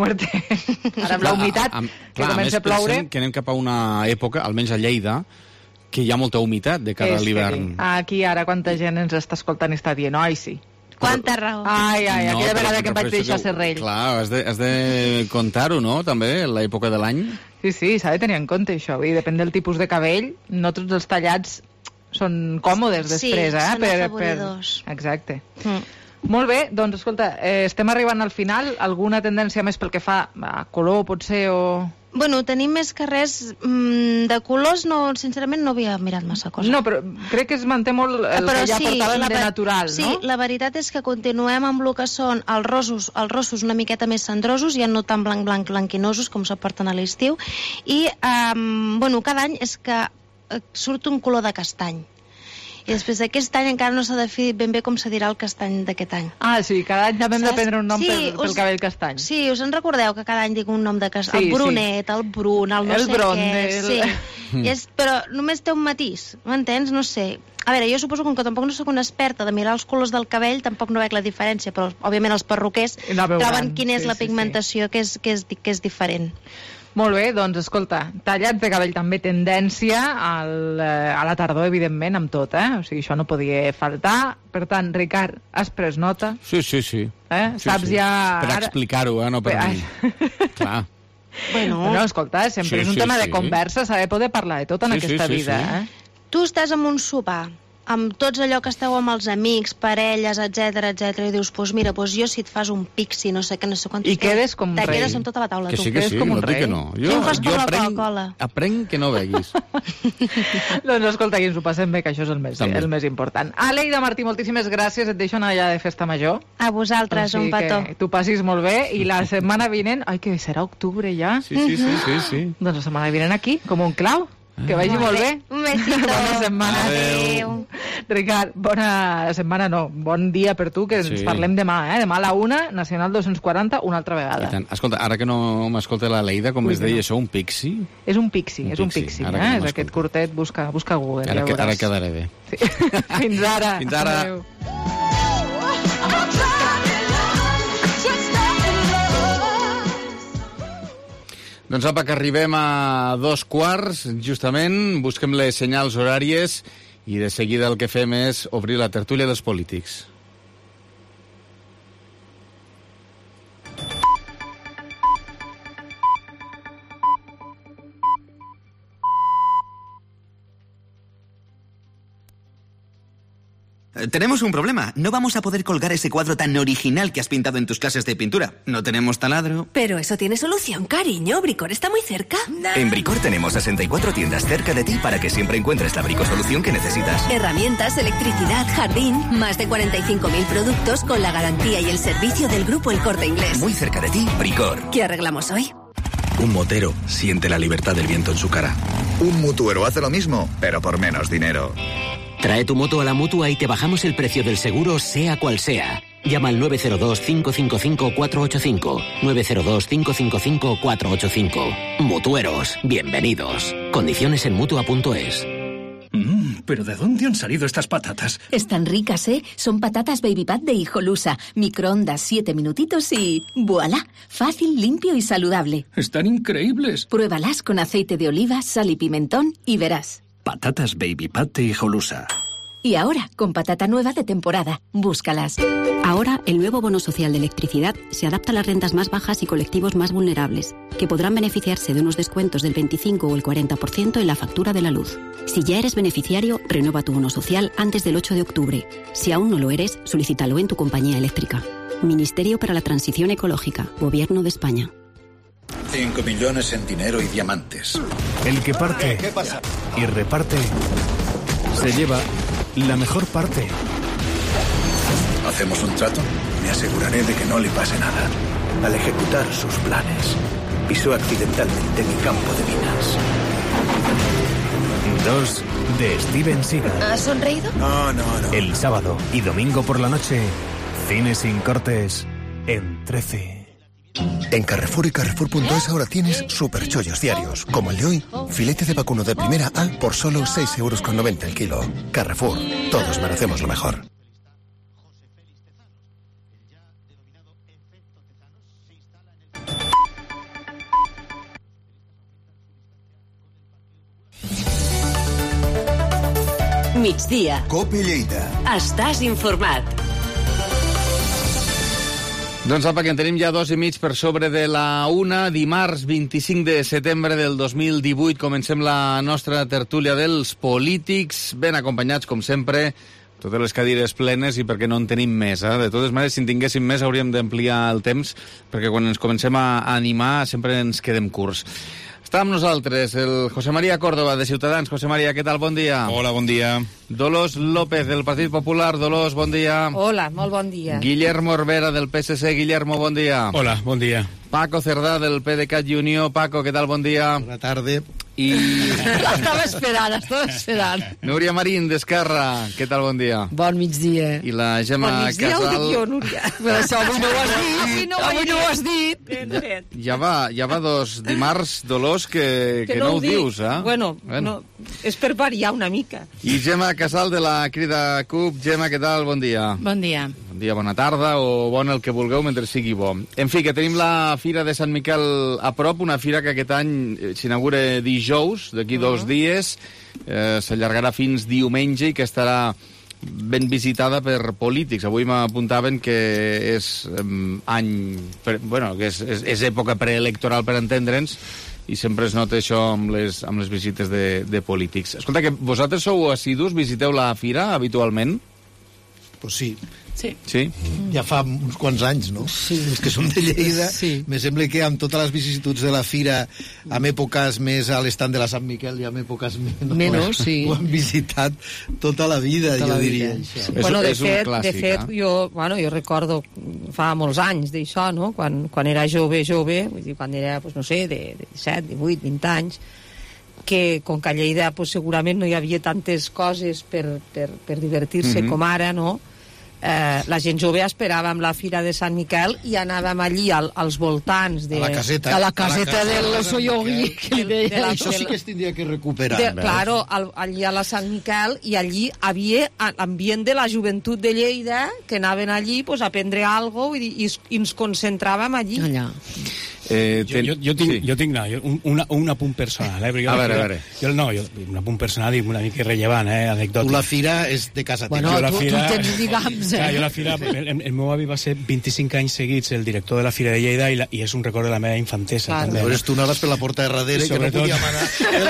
Ara amb la humitat, que comença a ploure... Que anem cap a una època, almenys a Lleida, que hi ha molta humitat de cara a l'hivern. Aquí ara quanta gent ens està escoltant i està dient, ai, sí. Quanta raó. Ai, aquella vegada que em vaig deixar serrell. Clar, has de contar-ho, no?, també, l'època de l'any. Sí, s'ha de tenir en compte això. I depèn del tipus de cabell, no tots els tallats són còmodes després, són afavoridors. Exacte. Molt bé, doncs escolta, estem arribant al final. Alguna tendència més pel que fa a color, potser, o... Bueno, tenim més que res de colors, sincerament no havia mirat massa cosa. No, però crec que es manté molt el que ja portaven de natural, no? Sí, la veritat és que continuem amb el que són els rossos una miqueta més cendrosos, ja no tan blanquinosos com se porten a l'estiu, i cada any és que surt un color de castany. I després d'aquest any encara no s'ha definit ben bé com se dirà el castany d'aquest any. Sí, cada any també hem de prendre un nom pel cabell castany. Sí, us en recordeu que cada any dic un nom de castany? El brunet, el brun, el no sé què... Sí, però només té un matís, m'entens? No sé. A veure, jo suposo que tampoc no sóc una experta de mirar els colors del cabell, tampoc no veig la diferència, però òbviament els perruquers troben quina és la pigmentació que és diferent. Molt bé, doncs escolta, tallats de cabell també tendència a la tardor, evidentment, amb tot, O sigui, això no podia faltar. Per tant, Ricard, has pres nota? Sí. Saps ja... Per explicar-ho, no per mi. Clar. Bueno, escolta, sempre és un tema de conversa, s'ha de poder parlar de tot en aquesta vida, tu estàs en un sopar, amb tots allò que esteu amb els amics, parelles, etc i dius, doncs mira, jo si et fas un pixi, no sé què, no sé quant... I quedes com un rei. Te quedes amb tota la taula, que tu. Sí, que sí, com un no dic que no. Jo aprenc que no beguis. Doncs escolta, que ens ho passem bé, que això és el més important. Aleida Martí, moltíssimes gràcies, et deixo anar allà de festa major. A vosaltres, un petó. Que tu passis molt bé, i la setmana vinent... Ai, que serà octubre ja. Sí. Doncs la setmana vinent aquí, com un clau. Que vagi molt bé. Un besito. Bona setmana. Adéu. Ricard, bona setmana no, bon dia per tu, que ens parlem demà, Demà a la 1, Nacional 240, una altra vegada. Escolta, ara que no m'escolta la Leida, com es deia això, un pixi? És un pixi, és aquest curtet, busca Google. Ara quedaré bé. Sí. Fins ara. Fins ara. Adéu. Doncs apa, que arribem a 2:15, justament, busquem les senyals horàries i de seguida el que fem és obrir la tertúlia dels polítics. Tenemos un problema. No vamos a poder colgar ese cuadro tan original que has pintado en tus clases de pintura. No tenemos taladro. Pero eso tiene solución, cariño. Bricor está muy cerca. En Bricor tenemos 64 tiendas cerca de ti para que siempre encuentres la bricosolución que necesitas. Herramientas, electricidad, jardín, más de 45.000 productos con la garantía y el servicio del Grupo El Corte Inglés. Muy cerca de ti, Bricor. ¿Qué arreglamos hoy? Un motero siente la libertad del viento en su cara. Un mutuero hace lo mismo, pero por menos dinero. Trae tu moto a la Mutua y te bajamos el precio del seguro, sea cual sea. Llama al 902-555-485. 902-555-485. Mutueros, bienvenidos. Condiciones en Mutua.es. ¿Pero de dónde han salido estas patatas? Están ricas, ¿eh? Son patatas Baby Pat de Hijolusa. Microondas 7 minutitos y... ¡voilá! Fácil, limpio y saludable. Están increíbles. Pruébalas con aceite de oliva, sal y pimentón y verás. Patatas Baby Pat de Hijolusa. Y ahora, con patata nueva de temporada. Búscalas. Ahora, el nuevo bono social de electricidad se adapta a las rentas más bajas y colectivos más vulnerables, que podrán beneficiarse de unos descuentos del 25 o el 40% en la factura de la luz. Si ya eres beneficiario, renueva tu bono social antes del 8 de octubre. Si aún no lo eres, solicítalo en tu compañía eléctrica. Ministerio para la Transición Ecológica, Gobierno de España. 5 millones en dinero y diamantes. El que parte y reparte se lleva la mejor parte. ¿Hacemos un trato? Me aseguraré de que no le pase nada. Al ejecutar sus planes, pisó accidentalmente mi campo de minas. 2 de Steven Seagal. ¿Has sonreído? No. El sábado y domingo por la noche, cine sin cortes en 13. En Carrefour y Carrefour.es ahora tienes superchollos diarios, como el de hoy, filete de vacuno de primera A por solo 6,90 € el kilo. Carrefour, todos merecemos lo mejor. Migdia. COPE Lleida. Estàs informat. Doncs apa, que en tenim ja 2:30 per sobre de la 1, dimarts 25 de setembre del 2018. Comencem la nostra tertúlia dels polítics, ben acompanyats, com sempre, totes les cadires plenes i perquè no en tenim més. De totes maneres, si en tinguéssim més, hauríem d'ampliar el temps, perquè quan ens comencem a animar sempre ens quedem curts. Està amb nosaltres el José María Córdoba, de Ciutadans. José María, què tal? Bon dia. Hola, bon dia. Dolors López, del Partit Popular. Dolors, bon dia. Hola, molt bon dia. Guillermo Orbera, del PSC. Guillermo, bon dia. Hola, bon dia. Paco Cerdà, del PDeCAT i Unió. Paco, què tal? Bon dia. Bona tarda. I... Estava esperant. Núria Marín, d'Esquerra. Què tal? Bon dia. Bon migdia. I la Gemma bon migdia, Casal... Bon migdia, ho dic jo, Núria. Però això avui no ho has dit. Avui no ho has dit. Ja va 2 dimarts, Dolors, que no ho dius, eh? Bueno. No, és per variar una mica. I Gemma Casal, de la Crida CUP. Gemma, què tal? Bon dia. Bon dia. Bon dia, bona tarda, o bon el que vulgueu, mentre sigui bo. En fi, que tenim la Fira de Sant Miquel a prop, una fira que aquest any s'inaugura dijous, d'aquí 2 dies, s'allargarà fins diumenge i que estarà ben visitada per polítics. Avui m'apuntaven que és que és època preelectoral, per entendre'ns, i sempre es nota això amb les visites de polítics. Escolta, que vosaltres sou assidus, visiteu la fira habitualment? Pues sí. Sí? Ja fa uns quants anys, no? Sí. Els que som de Lleida, me sembla que amb totes les vicissituds de la fira, amb èpoques més a l'estand de la Sant Miquel i amb èpoques menys, ho han visitat tota la vida, jo diria. Bueno, de fet, jo recordo fa molts anys d'això, no? Quan era jove, vull dir, quan era, no sé, de 17, 18, 20 anys, que com que a Lleida segurament no hi havia tantes coses per divertir-se com ara, no? La gent jove esperàvem la fira de Sant Miquel i anàvem allí als voltants de la caseta del Soyogui. Això sí que es tindria que recuperar. Claro, allí a la Sant Miquel, i allí havia l'ambient de la joventut de Lleida, que anaven allí a prendre alguna cosa i ens concentràvem allí. Jo tinc un apunt personal. A veure. Un apunt personal i una mica rellevant, anecdòtic. Tu la fira és de casa teva. Bueno, tu tens, digams, jo la fira, el meu avi va ser 25 anys seguits el director de la Fira de Lleida i és un record de la meva infantesa. Llavors tu anaves per la porta de darrere, que no podíem anar.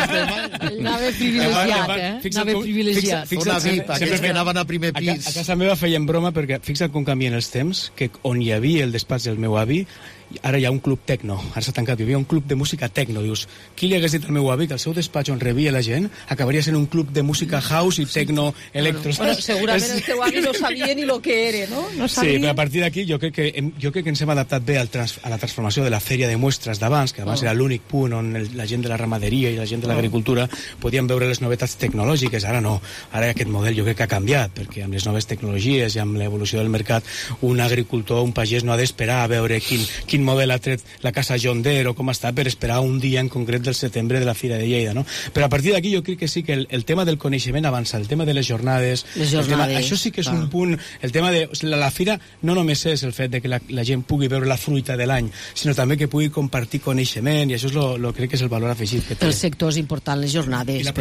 Anava privilegiat, Anava privilegiat. Una VIP, aquells que anaven a primer pis. A casa meva feien broma perquè fixa't com canvien els temps, que on hi havia el despatx del meu avi, ara hi ha un club tecno, ara s'ha tancat, hi havia un club de música tecno. Dius, qui li hagués dit al meu avi que el seu despatx on rebia la gent acabaria sent un club de música house i tecno electro? Bueno, segurament el teu avi no sabia ni el que era, no? Sí, però a partir d'aquí jo crec que ens hem adaptat bé a la transformació de la fèria de muestras d'abans, que abans era l'únic punt on la gent de la ramaderia i la gent de l'agricultura podien veure les novetats tecnològiques. Ara no, ara aquest model jo crec que ha canviat, perquè amb les noves tecnologies i amb l'evolució del mercat, un agricultor, un pagès no ha d'esperar a veure quin model ha tret la casa John Deere o com està per esperar un dia en concret del setembre de la Fira de Lleida, no? Però a partir d'aquí jo crec que sí que el tema del coneixement avança, el tema de les jornades, això sí que és un punt, el tema de la fira no només és el fet de que la gent pugui veure la fruita de l'any, sinó també que pugui compartir coneixement, i això és crec que és el valor afegit que té. El sector és important, les jornades. I la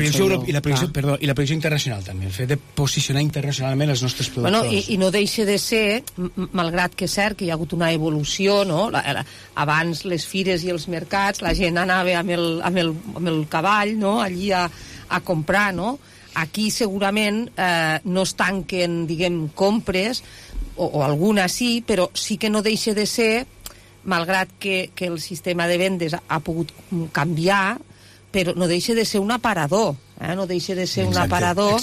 projecció internacional també, el fet de posicionar internacionalment els nostres productors. Bueno, i no deixa de ser, malgrat que és cert que hi ha hagut una evolució, no? Abans les fires i els mercats la gent anava amb el cavall, no? Allí a comprar, no? Aquí segurament no es tanquen, diguem, compres, o alguna sí, però sí que no deixa de ser, malgrat que el sistema de vendes ha pogut canviar, però no deixa de ser un aparador, no deixa de ser un aparador.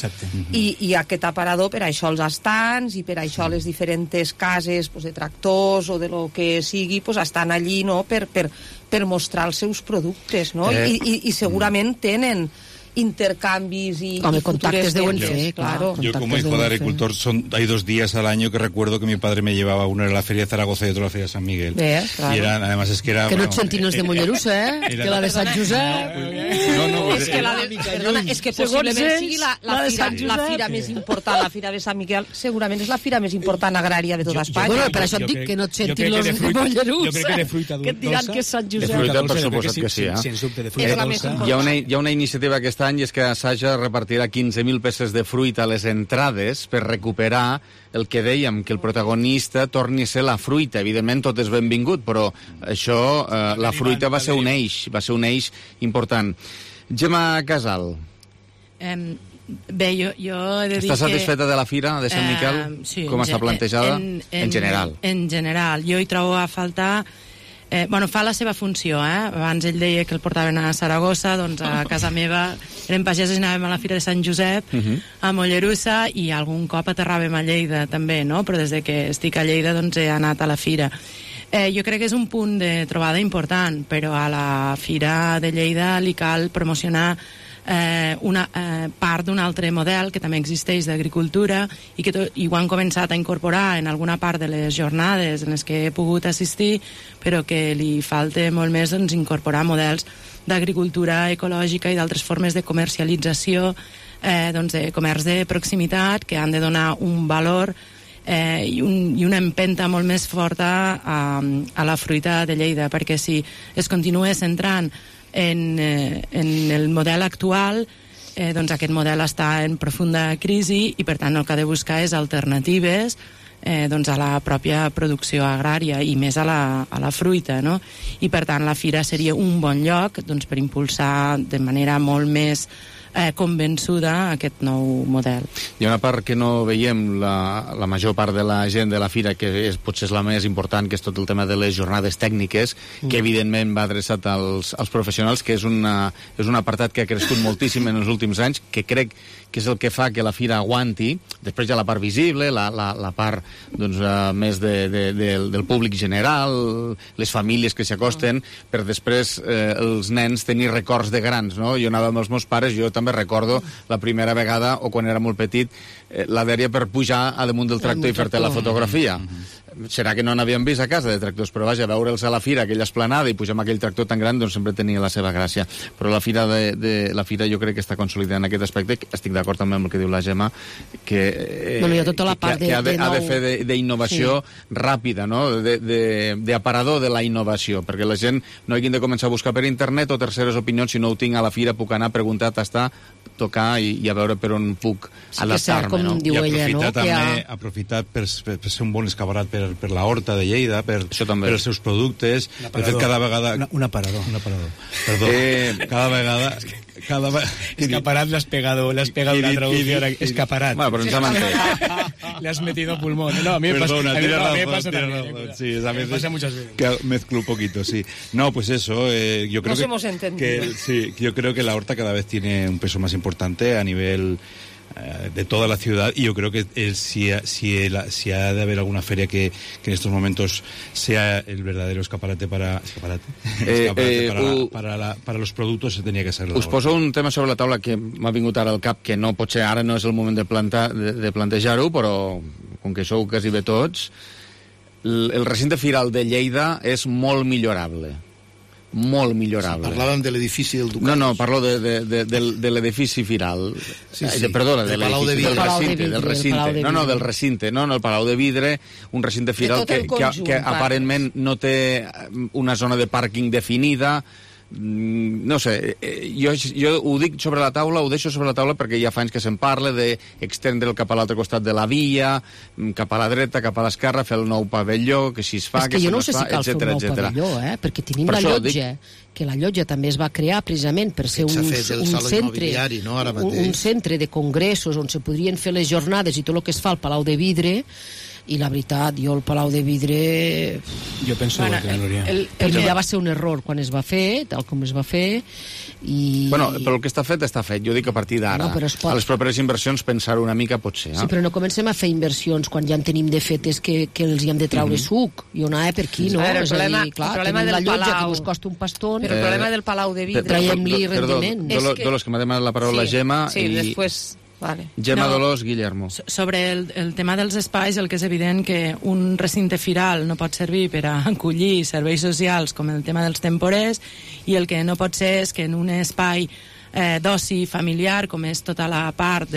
I aquest aparador, per això els estants i per això les diferents cases de tractors o de lo que sigui, estan allí, no?, per mostrar els seus productes, no? I segurament tenen intercambios y contactos de claro. Yo como hijo de agricultor hay 2 días al año que recuerdo que mi padre me llevaba, uno era la Feria de Zaragoza y otro la Feria de San Miguel. Claro. Y además es que era... Que no et sentin els de Mollerussa, que la de Sant Josep... No, és que perdona, és que possiblement sigui la fira més important, la Fira de Sant Miquel, segurament és la fira més important agrària de tota Espanya. Bueno, per això et dic que no et sentin els de Mollerussa. Jo crec que de fruita dolça... Que et diran que és Sant Josep. De fruita, per suposat que sí, Hi ha una iniciativa aquesta any, és que Saja repartirà 15.000 peces de fruita a les entrades per recuperar el que dèiem, que el protagonista torni a ser la fruita. Evidentment tot és benvingut, però això, la fruita va ser un eix important. Gemma Casal. Bé, jo he de dir Estàs satisfeta de la fira de Sant Miquel? Sí, com està plantejada? En general. En general. Jo hi trobo a faltar... fa la seva funció, Abans ell deia que el portaven a Saragossa, doncs a casa meva eren pagesos i anàvem a la Fira de Sant Josep, a Mollerussa, i algun cop aterràvem a Lleida també, no? Però des de que estic a Lleida doncs he anat a la fira. Jo crec que és un punt de trobada important, però a la Fira de Lleida li cal promocionar una part d'un altre model que també existeix d'agricultura i que ho han començat a incorporar en alguna part de les jornades en les que he pogut assistir, però que li falta molt més incorporar models d'agricultura ecològica i d'altres formes de comercialització, de comerç de proximitat, que han de donar un valor i una empenta molt més forta a la fruita de Lleida, perquè si es continua centrant en el model actual, doncs aquest model està en profunda crisi i per tant el que ha de buscar és alternatives doncs a la pròpia producció agrària i més a la fruita, no? I per tant la fira seria un bon lloc doncs, per impulsar de manera molt més convençuda aquest nou model. Hi ha una part que no veiem, la major part de la gent de la fira, que potser és la més important, que és tot el tema de les jornades tècniques, que evidentment va adreçat als professionals, que és un apartat que ha crescut moltíssim en els últims anys, que crec que és el que fa que la fira aguanti. Després hi ha la part visible, la part doncs, més del públic general, les famílies que s'hi acosten, per després els nens tenir records de grans, no? Jo anava amb els meus pares, jo també recordo la primera vegada, o quan era molt petit, la dèria per pujar a damunt del tractor i fer-te la fotografia. Serà que no n'havíem vist a casa de tractors, però vaja, veure'ls a la fira, aquella esplanada, i pujar amb aquell tractor tan gran, doncs sempre tenia la seva gràcia. Però la fira jo crec que està consolidada en aquest aspecte. Estic d'acord també amb el que diu la Gemma, que hi ha tota la part ha de fer d'innovació ràpida, no? D'aparador de la innovació, perquè la gent no hagin de començar a buscar per internet o terceres opinions. Si no ho tinc a la fira, puc anar a preguntar, tastar, tocar i a veure per on puc adaptar-me, no? I aprofitar també, aprofitar per ser un bon escaparat per la horta de Lleida, per els seus productes. De fet, cada vegada... Un aparador. Perdó. Cada vegada... Escaparat le has pegado la traducción. Escaparat. Bueno, pero en le has metido pulmón. No, a mí me pasa también. Sí, me pasa muchas veces. Que mezclo un poquito, sí. No, pues eso, yo creo hemos entendido. Yo creo que la horta cada vez tiene un peso más importante a nivel de toda la ciudad, y yo creo que si ha de haber alguna feria que en estos momentos sea el verdadero escaparate para los productos, se tenía que ser la Us poso un tema sobre la taula que m'ha vingut ara al cap, que no potser ara no és el moment de plantejar-ho, però com que sou quasi bé tots, el recinte firal de Lleida és molt millorable. Molt millorable. Sí, parlàvem de l'edifici del Ducat. No, parlo de l'edifici firal. Perdona, del recinte. No, del recinte. No, el Palau de Vidre, un recinte firal que aparentment no té una zona de pàrquing definida. No sé, jo ho dic sobre la taula, ho deixo sobre la taula perquè ja fa anys que se'n parla d'extendre'l cap a l'altre costat de la via, cap a la dreta, cap a l'esquerra, fer el nou pavelló, que així es fa, que jo no sé si cal fer un nou pavelló, perquè tenim la llotja, que la llotja també es va crear precisament per ser un centre de congressos on se podrien fer les jornades i tot el que es fa al Palau de Vidre. I la veritat, jo el Palau de Vidre... Jo penso igual que la Núria. Perquè ja va ser un error quan es va fer, tal com es va fer, i... Bueno, però el que està fet, està fet. Jo dic a partir d'ara. A les properes inversions pensar una mica potser. Sí, però no comencem a fer inversions quan ja en tenim de fetes que els hi hem de traure suc. Jo anava per aquí, no? El problema del Palau... que ens costa un pastón... Però el problema del Palau de Vidre... Traiem-li rendiment. Dolors, que m'ha demanat la paraula Gemma. Sí, després... Vale. Gemma, Dolors, Guillermo. Sobre el tema dels espais, el que és evident que un recinte firal no pot servir per a acollir serveis socials com el tema dels temporers, i el que no pot ser és que en un espai d'oci familiar, com és tota la part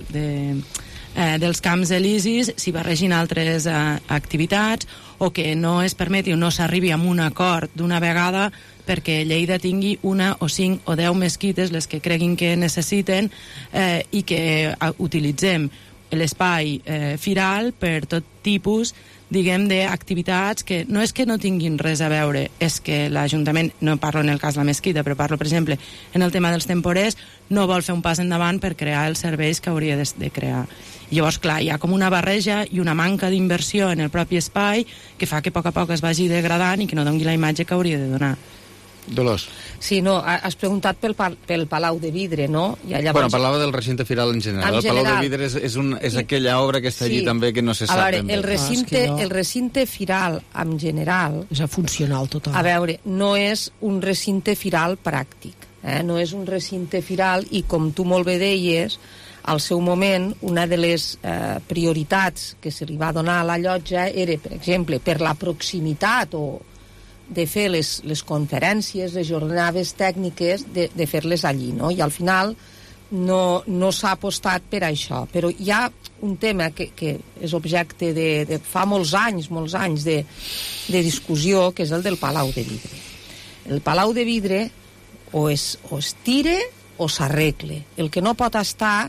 dels camps elisis, s'hi barregin altres activitats, o que no es permeti o no s'arribi a un acord d'una vegada perquè Lleida tingui una o 5 o 10 mesquites, les que creguin que necessiten, i que utilitzem l'espai firal per tot tipus, diguem, d'activitats que no és que no tinguin res a veure, és que l'Ajuntament, no parlo en el cas de la mesquita, però parlo, per exemple, en el tema dels temporers, no vol fer un pas endavant per crear els serveis que hauria de crear. I llavors, clar, hi ha com una barreja i una manca d'inversió en el propi espai que fa que a poc es vagi degradant i que no doni la imatge que hauria de donar. Dolors. Sí, no, has preguntat pel Palau de Vidre, no? Llavors... Bueno, parlava del recinte firal en general. El Palau de Vidre és aquella obra que està allí també que no se sap. A veure, el recinte firal en general... És funcional total. A veure, no és un recinte firal pràctic, no és un recinte firal, i com tu molt bé deies, al seu moment, una de les prioritats que se li va donar a la llotja era, per exemple, per la proximitat de fer les conferències, les jornades tècniques, de fer-les allí, no? I al final no s'ha apostat per això. Però hi ha un tema que és objecte de fa molts anys de discussió, que és el del Palau de Vidre. El Palau de Vidre o es tira o s'arregle. El que no pot estar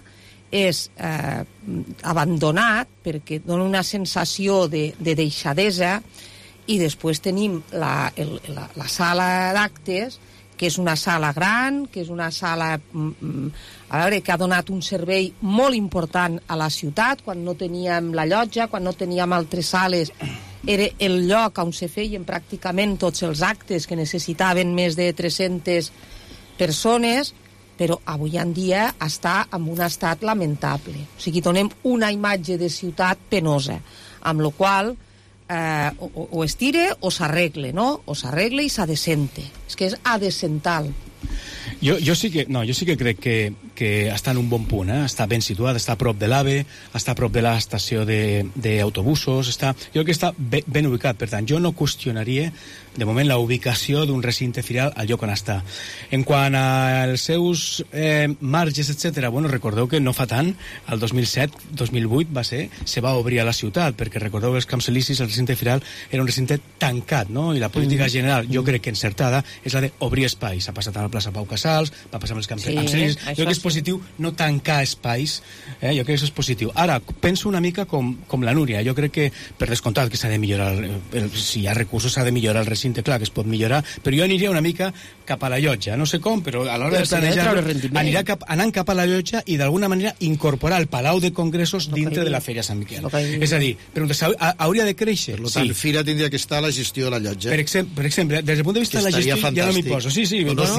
és abandonat perquè dona una sensació de deixadesa, i després tenim la sala d'actes, que és una sala gran, que és una sala que ha donat un servei molt important a la ciutat. Quan no teníem la llotja, quan no teníem altres sales, era el lloc on se feien pràcticament tots els actes, que necessitaven més de 300 persones, però avui en dia està en un estat lamentable. O sigui, donem una imatge de ciutat penosa, amb la qual o es tira o s'arregle, no? O s'arregle i s'adecente. És que és adecental. Jo sí que crec que està en un bon punt, està ben situat, està a prop de l'AVE, està a prop de l'estació d'autobusos, jo crec que està ben ubicat. Per tant, jo no qüestionaria de moment la ubicació d'un recinte firal al lloc on està. En quant als seus marges, etc., bueno, recordeu que no fa tant, el 2007-2008 se va obrir a la ciutat, perquè recordeu que els Camps Elisis, el recinte firal, era un recinte tancat, no? I la política general, jo crec que encertada, és la d'obrir espais. Ha passat a la plaça Pau Casals, va passar amb els Camps Elisis. Jo crec que és positiu no tancar espais, jo crec que això és positiu. Ara, penso una mica com la Núria, jo crec que, per descomptat que s'ha de millorar, si hi ha recursos s'ha de millorar el recinte, clar que es pot millorar, però jo aniria una mica cap a la llotja, no sé com, però a l'hora de planejar anirà anant cap a la llotja i d'alguna manera incorporar el Palau de Congressos dintre de la Fèria Sant Miquel. És a dir, hauria de créixer? Per tant, Fira tindria que estar a la gestió de la llotja. Per exemple, des del punt de vista de la gestió ja no m'hi poso. Sí,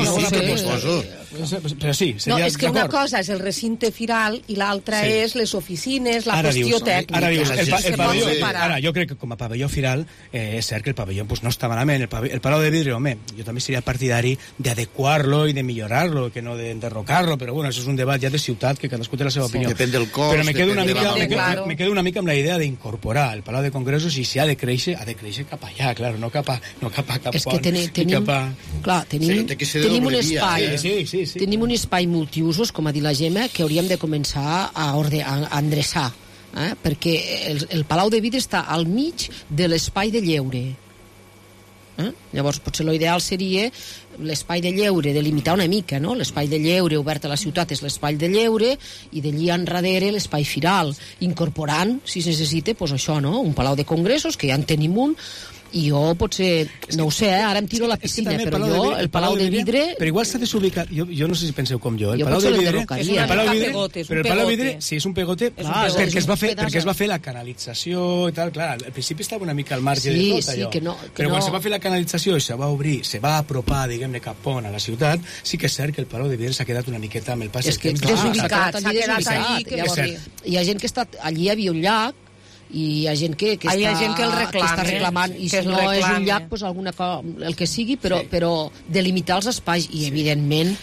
però sí, no, és que una cosa és el recinte firal i l'altra és les oficines, la qüestió tècnica. Ara dius, jo crec que com a pavelló firal és cert que el pavelló no està malament. El Palau de Vidre, home, jo també seria partidari d'adequar-lo i de millorar-lo, que no d'enderrocar-lo, però bueno, això és un debat ja de ciutat que cadascú té la seva opinió. Depèn del cost, però me quedo una mica amb la idea d'incorporar el Palau de Congressos i si ha de créixer cap allà, clar, no cap a cap és que tenim un espai tenim un espai multiusos, com ha dit la Gemma, que hauríem de començar a endreçar, perquè el Palau de Vidre està al mig de l'espai de lleure. Llavors potser l'ideal seria l'espai de lleure, delimitar una mica, no? L'espai de lleure obert a la ciutat és l'espai de lleure i d'allí enrere l'espai firal, incorporant, si es necessita, doncs això, no? Un Palau de Congressos, que ja en tenim un, i jo potser, no ho sé, ara em tiro a la piscina, però jo, el Palau de Vidre... Però igual s'ha desubicat, jo no sé si penseu com jo, el Palau de Vidre... Però el Palau de Vidre, si és un pegote, perquè es va fer la canalització i tal, clar, al principi estava una mica al marge de tot allò, però quan se va fer la canalització i se va obrir, se va apropar, diguem-ne, cap on a la ciutat, sí que és cert que el Palau de Vidre s'ha quedat una miqueta amb el pas del temps. S'ha quedat allí. Hi ha gent que està... Allí hi havia un llac, i hi ha gent que està reclamant, i si no és un llac, doncs alguna cosa, el que sigui, però delimitar els espais i evidentment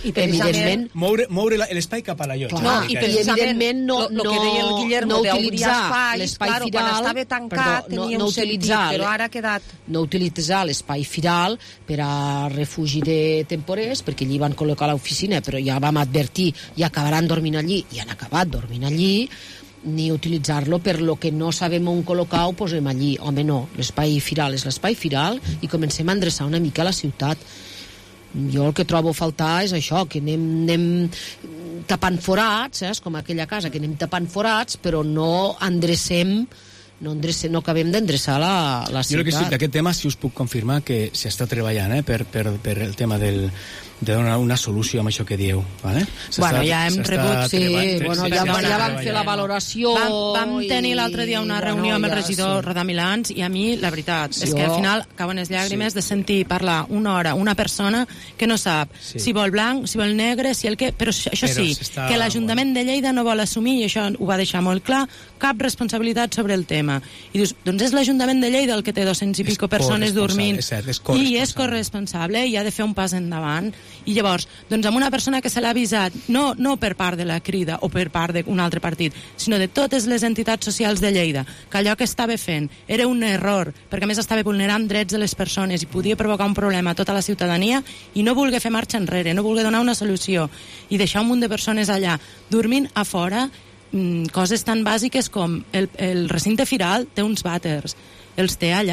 moure l'espai cap a la llotja. I evidentment el que deia el Guillermo d'obrir espais, quan estava tancat tenia un sentit, però ara ha quedat... No utilitzar l'espai firal per a refugi de temporers, perquè allí van col·locar l'oficina, però ja vam advertir i acabaran dormint allí, i han acabat dormint allí, ni utilitzar-lo per lo que no sabem on col·locar, ho posem allí. Home, no, l'espai firal és l'espai firal i comencem a endreçar una mica la ciutat. Jo el que trobo a faltar és això, que anem tapant forats, és com aquella casa, que anem tapant forats, però no endrecem, no acabem d'endreçar la ciutat. Jo crec que sí, d'aquest tema sí us puc confirmar que s'està treballant per el tema de donar una solució amb això que dieu. Vale? Bueno, ja hem rebut... Ja vam fer la valoració... Vam tenir l'altre dia una reunió amb el regidor Rodamilans i a mi, la veritat, és que al final acaben les llàgrimes de sentir parlar una hora una persona que no sap si vol blanc, si vol negre, si el què... Però això sí, que l'Ajuntament de Lleida no vol assumir, i això ho va deixar molt clar, cap responsabilitat sobre el tema. I dius, doncs és l'Ajuntament de Lleida el que té 200 i pico persones dormint i és corresponsable i ha de fer un pas endavant. I llavors, doncs amb una persona que se l'ha avisat, no per part de la Crida o per part d'un altre partit, sinó de totes les entitats socials de Lleida, que allò que estava fent era un error, perquè a més estava vulnerant drets de les persones i podia provocar un problema a tota la ciutadania, i no voler fer marxa enrere, no voler donar una solució i deixar un munt de persones allà dormint a fora, coses tan bàsiques com el recinte firal té uns vàters, els té allà,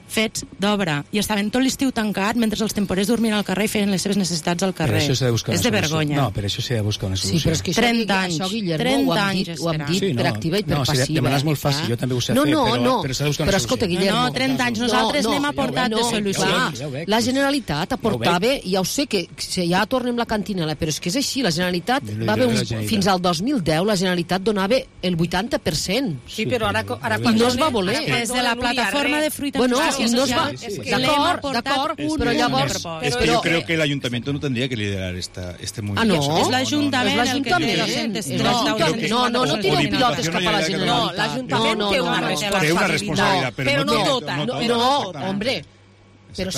fets d'obra, i estaven tot l'estiu tancat mentre els temporers dormien al carrer i feien les seves necessitats al carrer. És de vergonya. No, per això s'ha de buscar una solució. Sí, però és que 30 anys, això Guillermo, ho hem dit per activa i per passiva. No, demanar és molt fàcil, jo també ho sé fer, però s'ha de buscar una però escolta, solució. Guillermo... No, 30 anys, nosaltres n'hem aportat de solucions. La Generalitat aportava, ja ho sé, que ja tornem la cantinela, però és que és així, la Generalitat va haver fins al 2010, la Generalitat donava el 80%. Sí, però ara i no es va voler. Des de la plataforma de fruita no es va... D'acord, però llavors... Es que yo creo que el ayuntamiento no tendría que liderar este movimiento. Ah, no? És l'Ajuntament el que té no tiro pilotes cap a la Generalitat. No, l'Ajuntament té una responsabilitat, però no tota. No, hombre, però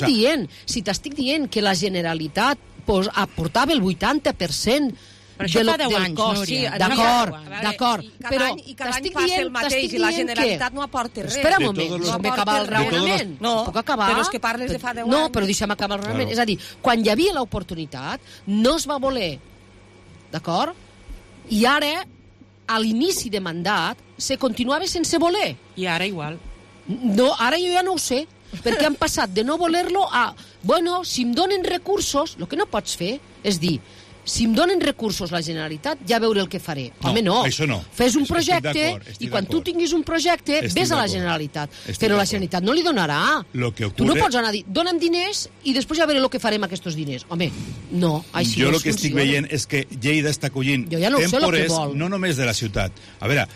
si t'estic dient que la Generalitat aportava el 80% però això fa 10 anys, Núria. D'acord, però t'estic dient i la Generalitat no aporta res. Espera un moment, deixa'm acabar el raonament. Puc acabar? Però és que parles de fa 10 anys. No, però deixa'm acabar el raonament. És a dir, quan hi havia l'oportunitat, no es va voler. D'acord? I ara, a l'inici de mandat, se continuava sense voler. I ara igual. No, ara jo ja no ho sé, perquè han passat de no voler-lo a... Bueno, si em donen recursos, el que no pots fer és dir... Si em donen recursos la Generalitat, ja veuré el que faré. Home, no. Això no. Fes un projecte i quan tu tinguis un projecte, ves a la Generalitat. Però la Generalitat no li donarà. Tu no pots anar a dir, dona'm diners i després ja veuré el que farem amb aquests diners. Home, no. Així jo el que estic veient és que Lleida està acollint temporers, no només de la ciutat. A veure,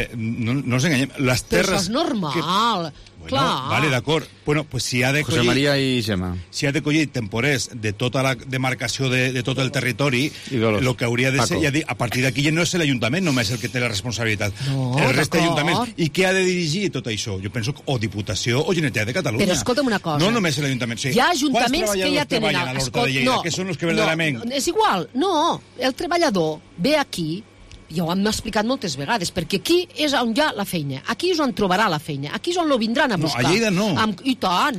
no ens enganyem. Les terres... Però això és normal. Bueno, vale, d'acord. Bueno, pues si ha de José María i Gemma. Si ha de collir temporers de tota la demarcació de tot el territori, el que hauria de ser, ja dir, a partir d'aquí ja no és l'Ajuntament només el que té la responsabilitat. El reste d'Ajuntaments. I què ha de dirigir tot això? Jo penso o Diputació o Generalitat de Catalunya. Però escolta'm una cosa. No només l'Ajuntament. Sí. Hi ha ajuntaments que ja tenen... a l'Horta de Lleida, que són els que verdaderament... És igual. No, el treballador ve aquí, ja ho hem explicat moltes vegades, perquè aquí és on hi ha la feina, aquí és on trobarà la feina, aquí és on lo vindran a buscar. No, a Lleida no. I tant.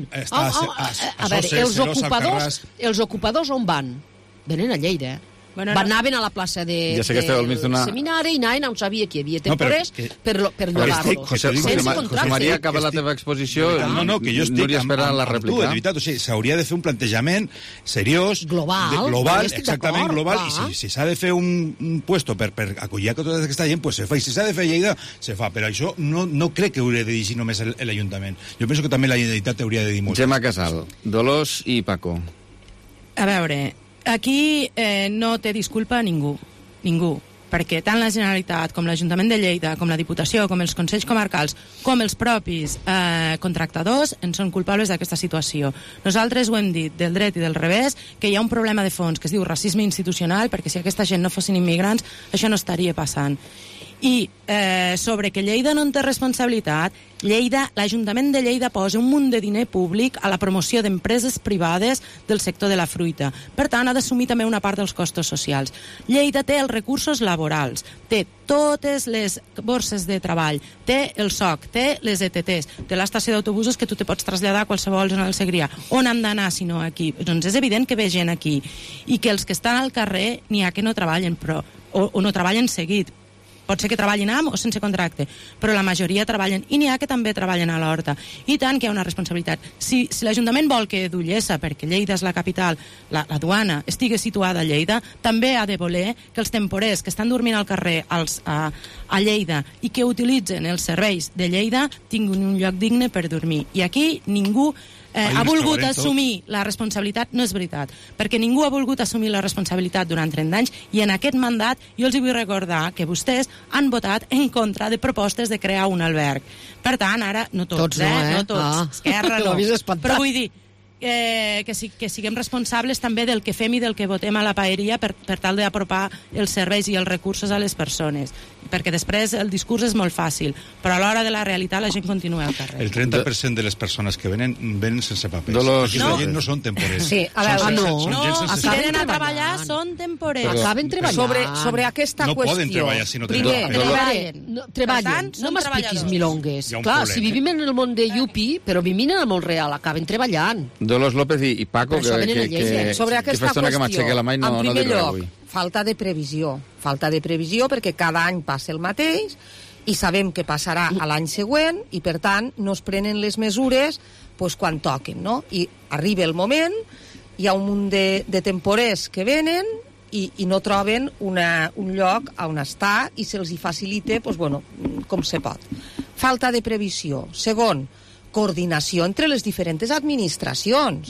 A veure, els ocupadors on van? Venen a Lleida, anaven a la plaça del seminari i anaven on sabia que hi havia temporers per llogar-los. José María, acaba la teva exposició. No, que jo estic esperant la rèplica. De veritat, o sigui, s'hauria de fer un plantejament seriós, global, exactament global, i si s'ha de fer un puesto per acollir a tota aquesta gent, pues se fa. I si s'ha de fer a Lleida, se fa. Però això no crec que hauria de dirigir només l'Ajuntament. Jo penso que també la Generalitat hauria de dir molt. Gemma Casal, Dolors i Paco. A veure... Aquí no té disculpa ningú, perquè tant la Generalitat com l'Ajuntament de Lleida, com la Diputació, com els Consells Comarcals, com els propis contractadors en són culpables d'aquesta situació. Nosaltres ho hem dit del dret i del revés, que hi ha un problema de fons que es diu racisme institucional, perquè si aquesta gent no fossin immigrants, això no estaria passant. I sobre que Lleida no en té responsabilitat, l'Ajuntament de Lleida posa un munt de diner públic a la promoció d'empreses privades del sector de la fruita. Per tant, ha d'assumir també una part dels costos socials. Lleida té els recursos laborals, té totes les borses de treball, té el SOC, té les ETTs, té l'estació d'autobusos que tu te pots traslladar a qualsevol zona del Segrià. On han d'anar si no aquí? Doncs és evident que ve gent aquí i que els que estan al carrer n'hi ha que no treballen, o no treballen seguit. Pot ser que treballin amb o sense contracte, però la majoria treballen, i n'hi ha que també treballen a l'horta. I tant que hi ha una responsabilitat. Si l'Ajuntament vol que Dullesa, perquè Lleida és la capital, la duana, estigui situada a Lleida, també ha de voler que els temporers que estan dormint al carrer a Lleida i que utilitzen els serveis de Lleida tinguin un lloc digne per dormir. I aquí ningú ha volgut assumir la responsabilitat, no és veritat, perquè ningú ha volgut assumir la responsabilitat durant 30 anys, i en aquest mandat jo els vull recordar que vostès han votat en contra de propostes de crear un alberg. Per tant, ara, no tots, no tots, Esquerra no, però vull dir que siguem responsables també del que fem i del que votem a la paeria per tal d'apropar els serveis i els recursos a les persones, perquè després el discurs és molt fàcil, però a l'hora de la realitat la gent continua al carrer. El 30% de les persones que venen sense papers. La gent no són temporers. Sí, a veure, si venen a treballar són temporers. Acaben treballant. Sobre aquesta qüestió. No poden treballar si no tenen papers. Treballen, no m'expliquis milongues. Clar, si vivim en el món de Yupi, però vivim en el món real, acaben treballant. Dolors López i Paco, que sobre aquesta qüestió, en primer lloc, falta de previsió perquè cada any passa el mateix i sabem que passarà a l'any següent i, per tant, no es prenen les mesures quan toquen, no? I arriba el moment, hi ha un munt de temporers que venen i no troben un lloc on estar i se'ls hi facilita, com se pot. Falta de previsió. Segon, coordinació entre les diferents administracions.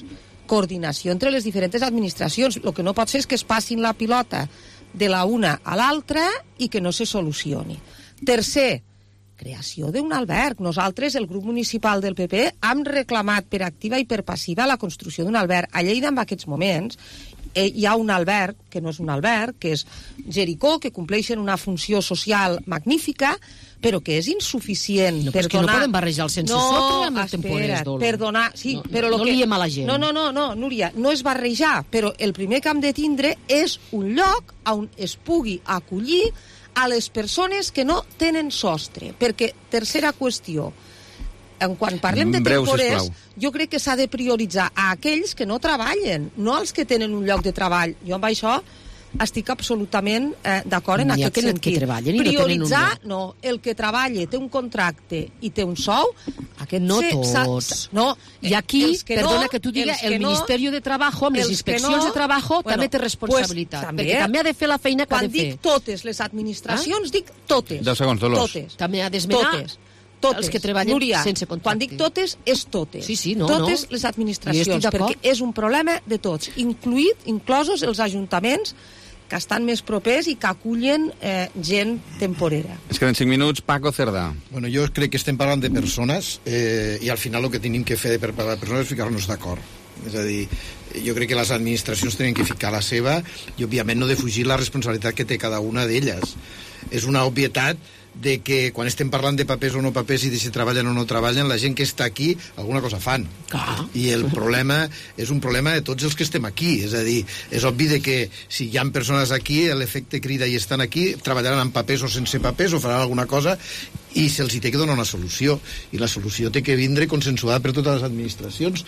El que no pot ser és que es passin la pilota de la una a l'altra i que no se solucioni. Tercer, creació d'un alberg. Nosaltres, el grup municipal del PP, hem reclamat per activa i per passiva la construcció d'un alberg. A Lleida, en aquests moments, hi ha un alberg, que no és un alberg, que és Jericó, que compleixen una funció social magnífica, però que és insuficient. No, però és que no podem barrejar el sense sostre amb el temporers d'Olo. Perdona, sí, però no liem a la gent. No, Núria, no és barrejar, però el primer que hem de tindre és un lloc on es pugui acollir a les persones que no tenen sostre. Perquè, tercera qüestió, quan parlem de temporers, jo crec que s'ha de prioritzar a aquells que no treballen, no als que tenen un lloc de treball. Jo amb això estic absolutament d'acord en aquest sentit. Que treballen i prioritzar, no, el que treballa, té un contracte i té un sou, aquest no tots. No, i aquí, perdona que tu digues, el Ministeri de Trabajo, amb les inspeccions de Treball, també té responsabilitat, perquè també ha de fer la feina que ha de fer. Quan dic totes les administracions, dic totes. 10 segons, Dolors. També ha d'esmenar els que treballen Núria, sense contracte. Quan dic totes, és totes. Sí, totes les administracions, perquè és un problema de tots, inclosos els ajuntaments que estan més propers i que acullen gent temporera. Es queden 5 minuts. Paco Cerdà. Bueno, jo crec que estem parlant de persones i al final el que tenim que fer per parlar de persones és ficar-nos d'acord. És a dir, jo crec que les administracions tenen que ficar la seva i, òbviament, no defugir la responsabilitat que té cada una d'elles. És una obvietat de que quan estem parlant de papers o no papers i de si treballen o no treballen, la gent que està aquí alguna cosa fan. I el problema és un problema de tots els que estem aquí. És a dir, és obvi de que si hi ha persones aquí, l'efecte crida i estan aquí, treballaran amb papers o sense papers o faran alguna cosa i se'ls hi té que donar una solució. I la solució té que vindre consensuada per totes les administracions.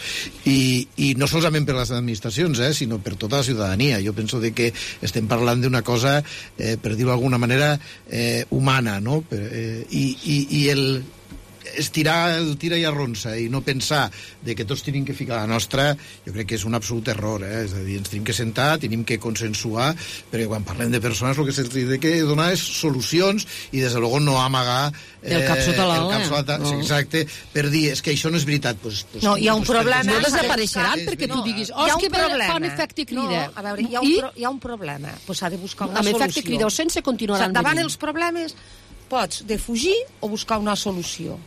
I no solament per les administracions, sinó per tota la ciutadania. Jo penso de que estem parlant d'una cosa, per dir-ho d'alguna manera, humana, no? I el estirar el tira i arronsa i no pensar de que tots tenim que ficar la nostra, jo crec que és un absolut error, és a dir, ens tenim que sentar, tenim que consensuar, perquè quan parlem de persones el que se'ls ha de donar és solucions i des de luego no amagar el cap sota l'ala. Exacte, per dir, és que això no és veritat. No, hi ha un problema. No desapareixeran perquè tu diguis, és que fa un efecte crida. A veure, hi ha un problema, doncs s'ha de buscar una solució. Amb efecte crida o sense continuaran venint. Davant els problemes pots defugir o buscar una solució,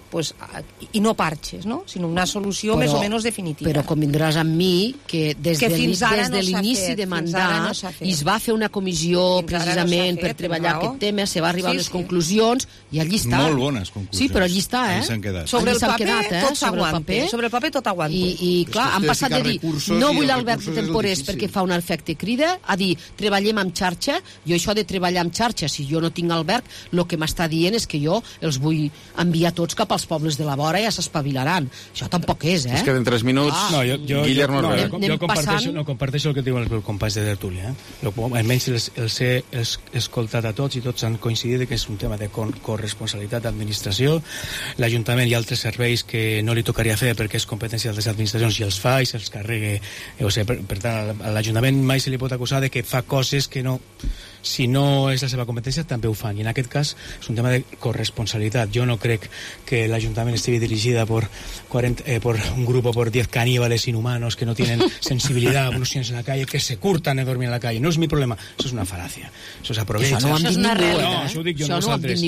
i no parxes, no? Sinó una solució més o menys definitiva. Però convindràs amb mi que des de l'inici de mandat es va fer una comissió precisament per treballar aquest tema, se va arribar a les conclusions i allí està. Molt bones conclusions. Sí, però allí està, Allí s'han quedat. Sobre el paper tot s'aguanta. Sobre el paper tot aguanta. I clar, han passat de dir no vull l'alberg de temporers perquè fa un efecte crida, a dir treballem amb xarxa. Jo això de treballar amb xarxa, si jo no tinc alberg, el que m'està dient és que jo els vull enviar tots cap als pobles de la vora i ja s'espavilaran. Això tampoc és, Es queden 3 minuts. Guillermo Herrera. Jo comparteixo el que diuen els meus companys de tertúlia. Almenys els he escoltat a tots i tots han coincidit que és un tema de corresponsabilitat d'administració. L'Ajuntament i altres serveis que no li tocaria fer perquè és competència de les administracions i els fa i se'ls carregue. Per tant, a l'Ajuntament mai se li pot acusar de que fa coses que no... Si no és la seva competència, també ho fan. I en aquest cas és un tema de corresponsabilitat. Jo no crec que l'Ajuntament estigui dirigida por un grupo, por 10 caníbales inhumanos que no tienen sensibilidad, unos niños en la calle, que se curtan de dormir en la calle. No es mi problema. Eso es una falacia. Eso s'aprovecha. Això no ho han dit ningú. No, això ho dic jo, no vosaltres.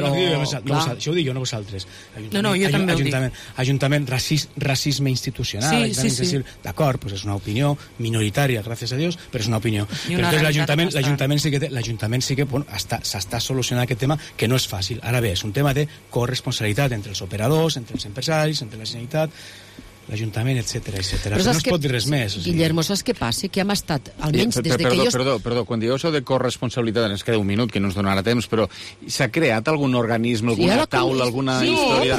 Això ho dic jo, no vosaltres. No, jo també ho dic. Ajuntament, racisme institucional. Sí. D'acord, pues és una opinió minoritària, gràcies a Dios, però és una opinió. Però l'Ajuntament sí que s'està solucionant aquest tema, que no és fàcil. Ara bé, és un tema de corresponsabilitat entre els operadors, entre els empresaris, entre la Generalitat. l'Ajuntament, etcètera. Però no es pot dir res més. Guillermo, saps què passa? Que hem estat, almenys des de que jo... Perdó, quan dieu això de corresponsabilitat, ens queda un minut, que no ens donarà temps, però s'ha creat algun organisme, alguna taula, alguna història?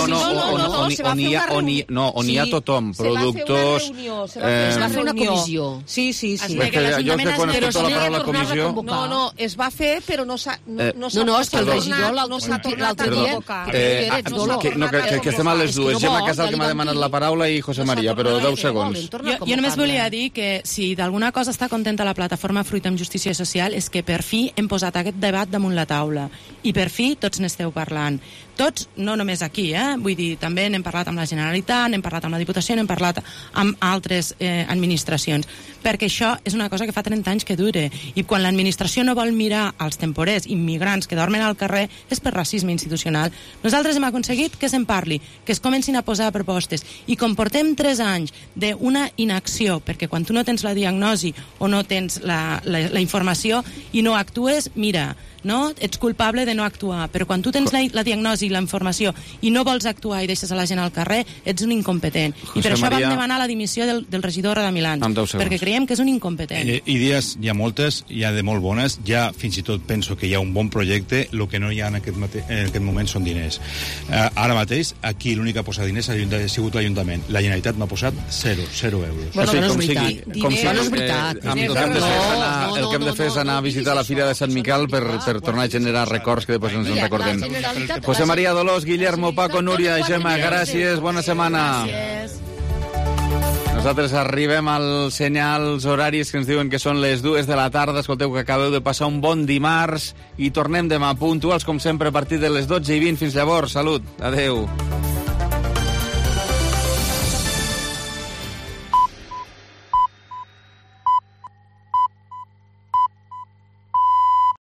On hi ha tothom, productors... Es va fer una comissió. Sí. Jo que quan escolto la paraula comissió... No, es va fer, però no s'ha és que el regidor l'altre dia... Que estem a les dues. Gemma Casal, que m'ha demanat la paraula, i José María, però 10 segons. Jo només volia dir que si d'alguna cosa està contenta la plataforma Fruit amb Justícia Social és que per fi hem posat aquest debat damunt la taula i per fi tots n'esteu parlant. Tots, no només aquí, vull dir, també n'hem parlat amb la Generalitat, n'hem parlat amb la Diputació, n'hem parlat amb altres administracions, perquè això és una cosa que fa 30 anys que dure, i quan l'administració no vol mirar als temporers immigrants que dormen al carrer és per racisme institucional. Nosaltres hem aconseguit que se'n parli, que es comencin a posar propostes, i com portem 3 anys d'una inacció, perquè quan tu no tens la diagnosi o no tens la informació i no actues, mira, no? Ets culpable de no actuar, però quan tu tens la diagnosi i la informació i no vols actuar i deixes a la gent al carrer, ets un incompetent. I per això vam demanar la dimissió del regidor Radamilán, perquè creiem que és un incompetent. Idees hi ha moltes, hi ha de molt bones, ja fins i tot penso que hi ha un bon projecte, el que no hi ha en aquest moment són diners. Ara mateix, aquí l'únic que ha posat diners ha sigut l'Ajuntament. La Generalitat m'ha posat 0 euros. Bueno, no és veritat. No és veritat. El que hem de fer és anar a visitar la Fira de Sant Miquel per tornar a generar records que després ens en recordem. José María, Dolors, Guillermo, Paco, Núria, Gemma, gràcies, bona setmana. Nosaltres arribem als senyals horaris que ens diuen que són les 2 de la tarda. Escolteu que acabeu de passar un bon dimarts i tornem demà puntuals, com sempre, a partir de les 12:20. Fins llavors, salut, adeu.